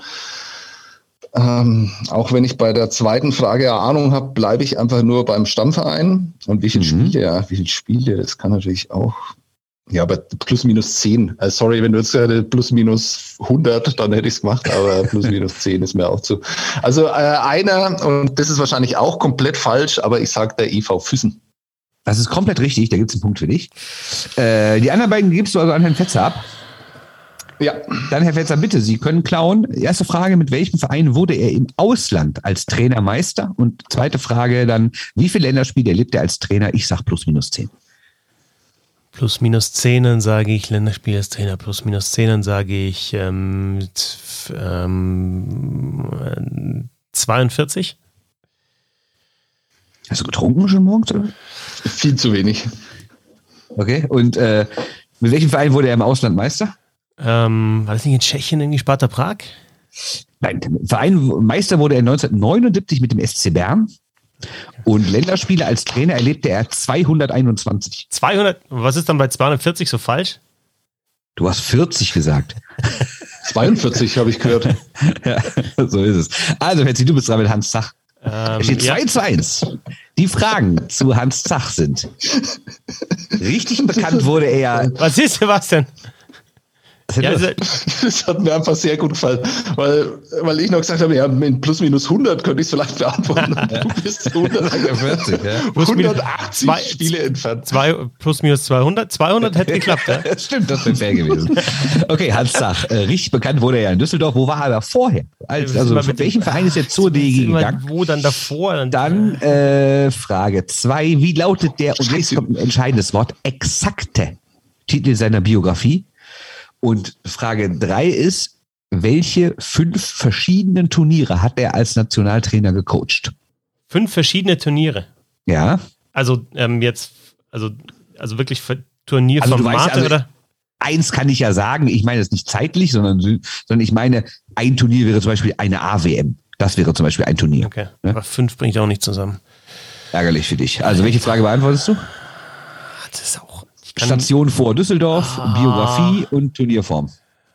Auch wenn ich bei der zweiten Frage Ahnung habe, bleibe ich einfach nur beim Stammverein. Und wie viele Spiele, das kann natürlich auch. Ja, aber plus minus 10. Sorry, wenn du jetzt plus minus 100, dann hätte ich es gemacht, aber plus minus 10 ist mir auch zu. Also einer, und das ist wahrscheinlich auch komplett falsch, aber ich sage der EV Füssen. Das ist komplett richtig, da gibt es einen Punkt für dich. Die anderen beiden gibst du also an Herrn Fetzer ab. Ja. Dann, Herr Fetzer, bitte, Sie können klauen. Erste Frage, mit welchem Verein wurde er im Ausland als Trainer Meister? Und zweite Frage dann, wie viele Länderspiele erlebt er als Trainer? Ich sage plus minus 10. Plus minus 10, dann sage ich Länderspiel als Trainer. Plus minus 10, dann sage ich 42. Hast du getrunken schon morgens, oder? Viel zu wenig. Okay, und mit welchem Verein wurde er im Ausland Meister? War das nicht in Tschechien, irgendwie Sparta Prag? Nein, Meister wurde er 1979 mit dem SC Bern. Und Länderspiele als Trainer erlebte er 221. 200? Was ist dann bei 240 so falsch? Du hast 40 gesagt. 42 habe ich gehört. Ja, so ist es. Also, Fetzi, du bist dran mit Hans Zach. Es steht 2:1. Die Fragen zu Hans Zach sind: Richtig bekannt wurde er. Was ist, Sebastian? Ja, das hat mir einfach sehr gut gefallen, weil ich noch gesagt habe, ja, mit plus minus 100 könnte ich es vielleicht beantworten. Du bist 140, ja. 180 Spiele entfernt. Plus minus 200. 200 hätte geklappt, ja? Stimmt, das wäre fair gewesen. Okay, Hans Zach. Richtig bekannt wurde er ja in Düsseldorf. Wo war er aber vorher? Also von welchem Verein ist er zur DEG gegangen? Wo dann davor? Dann Frage 2. Wie lautet der, und jetzt kommt ein entscheidendes Wort, exakte Titel seiner Biografie? Und Frage 3 ist, welche 5 verschiedenen Turniere hat er als Nationaltrainer gecoacht? 5 verschiedene Turniere? Ja. Also wirklich Turnierformate, oder? Eins kann ich ja sagen, ich meine es nicht zeitlich, sondern ich meine, ein Turnier wäre zum Beispiel eine AWM. Das wäre zum Beispiel ein Turnier. Okay, ne? Aber 5 bringe ich auch nicht zusammen. Ärgerlich für dich. Also welche Frage beantwortest du? Das ist auch... Station vor Düsseldorf, Biografie und Turnierform.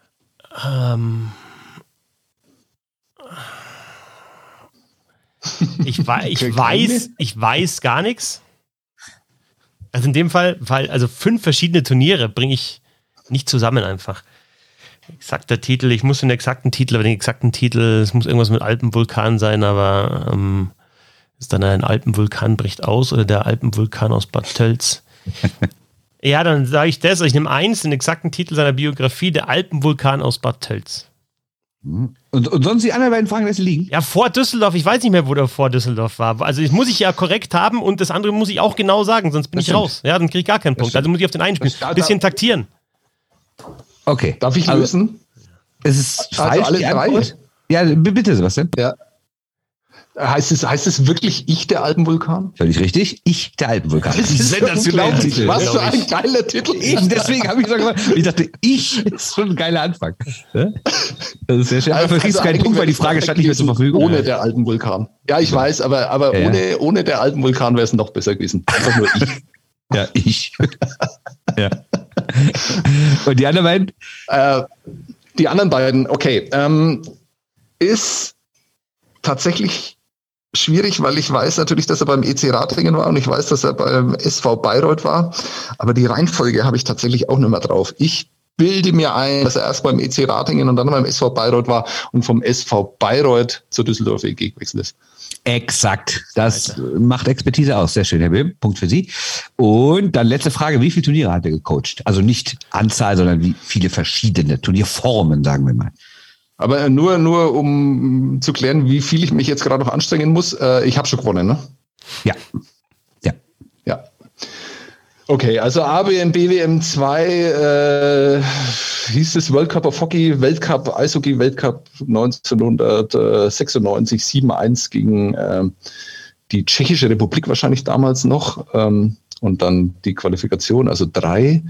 Ich weiß gar nichts. Also in dem Fall, weil 5 verschiedene Turniere bringe ich nicht zusammen einfach. Exakter Titel, ich muss den exakten Titel, es muss irgendwas mit Alpenvulkan sein, aber ist dann ein Alpenvulkan bricht aus oder der Alpenvulkan aus Bad Tölz? Ja, dann sage ich das. Ich nehme 1, den exakten Titel seiner Biografie, der Alpenvulkan aus Bad Tölz. Und sonst die anderen beiden Fragen, dass sie liegen? Ja, vor Düsseldorf. Ich weiß nicht mehr, wo der vor Düsseldorf war. Also das muss ich ja korrekt haben und das andere muss ich auch genau sagen, sonst bin ich raus. Ja, dann kriege ich gar keinen Punkt. Also muss ich auf den einen spielen. Ein bisschen taktieren. Okay. Darf ich lösen? Es ist falsch, alle 3? Ja, bitte, Sebastian. Ja. Heißt es wirklich Ich, der Alpenvulkan? Völlig richtig. Ich, der Alpenvulkan. Das ist sensationell. Was für ein geiler Titel. Deswegen habe ich so gemacht. Ich dachte, ist schon ein geiler Anfang. Das ist sehr schön. Aber du kriegst keinen Punkt, weil die Frage stand nicht mehr zur Verfügung. Ohne der Alpenvulkan. Ja, ich weiß, aber ohne der Alpenvulkan wäre es noch besser gewesen. Einfach nur ich. Ja, ich. Ja. Und die anderen beiden? Die anderen beiden, okay. Ist tatsächlich schwierig, weil ich weiß natürlich, dass er beim EC Ratingen war und ich weiß, dass er beim SV Bayreuth war, aber die Reihenfolge habe ich tatsächlich auch nicht mehr drauf. Ich bilde mir ein, dass er erst beim EC Ratingen und dann beim SV Bayreuth war und vom SV Bayreuth zur Düsseldorfer EG gewechselt ist. Exakt. Das macht Expertise aus. Sehr schön, Herr Böhm. Punkt für Sie. Und dann letzte Frage. Wie viele Turniere hat er gecoacht? Also nicht Anzahl, sondern wie viele verschiedene Turnierformen, sagen wir mal. Aber nur um zu klären, wie viel ich mich jetzt gerade noch anstrengen muss. Ich habe schon gewonnen, ne? Ja. Okay, also AWM, BWM 2 hieß es World Cup of Hockey, Weltcup, Eishockey, Weltcup 1996, 7-1 gegen die Tschechische Republik wahrscheinlich damals noch. Und dann die Qualifikation, also 3.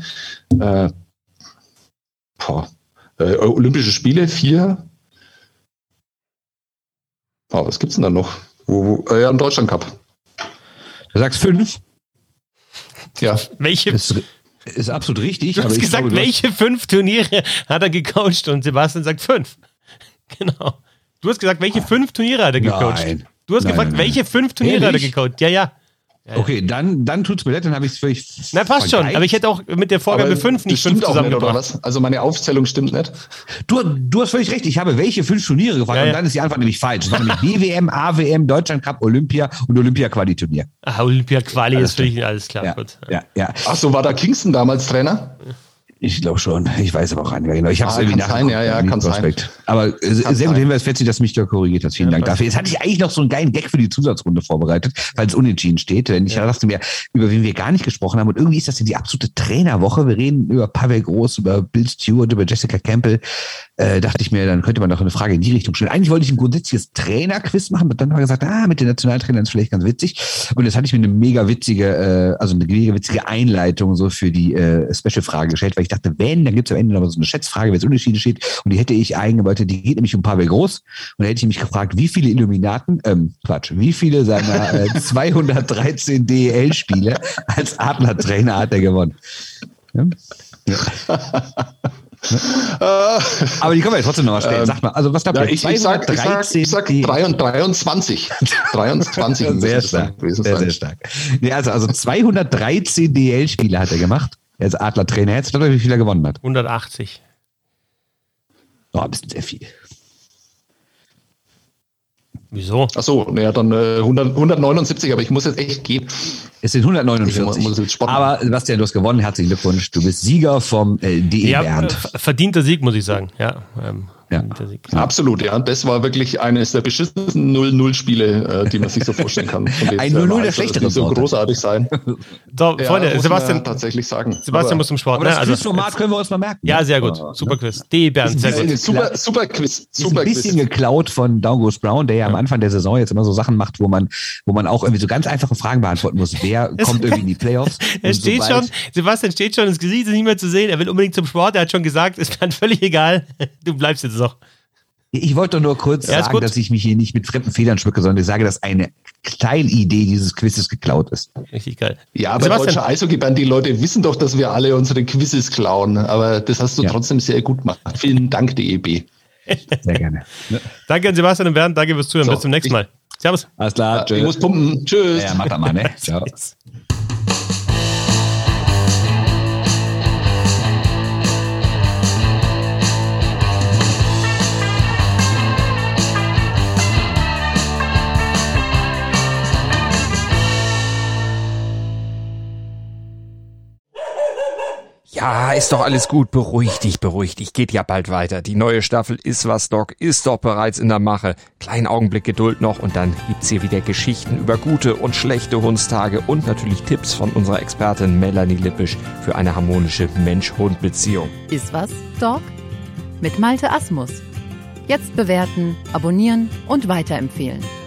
Olympische Spiele, 4. Was gibt's denn da noch? Ja, ein Deutschland Cup. Du sagst 5? Ja. Welche? Ist absolut richtig. Du hast gesagt, welche 5 Turniere hat er gecoacht und Sebastian sagt 5. Genau. Du hast gesagt, welche 5 Turniere hat er gecoacht? Nein. Du hast gefragt, welche 5 Turniere hat er gecoacht? Ja. Okay, dann tut's mir leid, dann habe ich es völlig. Na, passt schon, aber ich hätte auch mit der Vorgabe 5 nicht 5 zusammengebracht. Was? Also meine Aufzählung stimmt nicht. Du hast völlig recht, ich habe welche 5 Turniere gefragt und dann ist die Antwort nämlich falsch. Es war nämlich BWM, AWM, Deutschland Cup, Olympia und Olympia-Quali-Turnier. Olympia-Quali ist völlig alles klar. Ja, gut. Ja. Ach so, war da Kingston damals Trainer? Ich glaube schon. Ich weiß aber auch nicht mehr genau. Ich habe es irgendwie nachgeguckt. Kann sein. Aber sehr guter Hinweis, Fetzi, dass du mich da korrigiert hast. Vielen Dank dafür. Jetzt hatte ich eigentlich noch so einen geilen Gag für die Zusatzrunde vorbereitet, weil es unentschieden steht. Denn ich dachte mir, über wen wir gar nicht gesprochen haben. Und irgendwie ist das ja die absolute Trainerwoche. Wir reden über Pavel Groß, über Bill Stewart, über Jessica Campbell. Dachte ich mir, dann könnte man doch eine Frage in die Richtung stellen. Eigentlich wollte ich ein grundsätzliches Trainerquiz machen, aber dann habe ich gesagt, mit den Nationaltrainern ist vielleicht ganz witzig. Und jetzt hatte ich mir eine mega witzige Einleitung so für die Special-Frage gestellt, weil ich dachte, dann gibt es am Ende noch so eine Schätzfrage, wenn es unentschieden steht. Und die hätte ich eingebaut, die geht nämlich um Pavel Groß. Und da hätte ich mich gefragt, wie viele wie viele seiner 213 DEL-Spiele als Adler-Trainer hat er gewonnen? Ja. Aber die können wir ja trotzdem nochmal stellen. Sag mal, also was glaubt ihr? Ich sag 23. 23 sehr stark. Sehr stark. Nee, also 213 DL-Spiele hat er gemacht. Er ist Adler-Trainer. Jetzt wie viel er gewonnen hat. 180. Oh, ein bisschen sehr viel. Wieso? Achso, naja, dann 179, aber ich muss jetzt echt gehen. Es sind 149. Muss jetzt spotten. Aber Sebastian, du hast gewonnen. Herzlichen Glückwunsch. Du bist Sieger vom DE Ja, Bernd. verdienter Sieg, muss ich sagen. Ja, Sieg. Absolut, ja. Das war wirklich eines der beschissensten 0-0-Spiele, die man sich so vorstellen kann. Ein 0-0 der schlechtere so großartig sein. So, Ja, Freunde, muss Sebastian man tatsächlich sagen. Sebastian muss zum Sport. Aber das Also, Quizformat können wir uns mal merken. ja, sehr gut. Super Quiz. DE Bernd, sehr gut. Super Quiz. Ist ein bisschen geklaut von Down Goes Brown, der ja am Anfang der Saison jetzt immer so Sachen macht, wo man auch irgendwie so ganz einfache Fragen beantworten muss. Wer kommt irgendwie in die Playoffs? Sebastian steht schon, das Gesicht ist nicht mehr zu sehen. Er will unbedingt zum Sport. Er hat schon gesagt, ist dann völlig egal. Du bleibst jetzt noch. Ich wollte doch nur kurz sagen, dass ich mich hier nicht mit fremden Federn schmücke, sondern ich sage, dass eine Teilidee dieses Quizzes geklaut ist. Richtig geil. Ja, aber deutscher Eishockey-Band, die Leute wissen doch, dass wir alle unsere Quizzes klauen. Aber das hast du trotzdem sehr gut gemacht. Vielen Dank, DEB. Sehr gerne. Danke an Sebastian und Bernd. Danke fürs Zuhören. Bis zum nächsten Mal. Servus. Alles klar. Ich muss pumpen. Tschüss. Ja, mach das mal, ne? Ciao. Ja, ist doch alles gut. Beruhig dich. Geht ja bald weiter. Die neue Staffel Ist was, Doc ist doch bereits in der Mache. Kleinen Augenblick Geduld noch und dann gibt's hier wieder Geschichten über gute und schlechte Hundstage und natürlich Tipps von unserer Expertin Melanie Lippisch für eine harmonische Mensch-Hund-Beziehung. Ist was, Doc? Mit Malte Asmus. Jetzt bewerten, abonnieren und weiterempfehlen.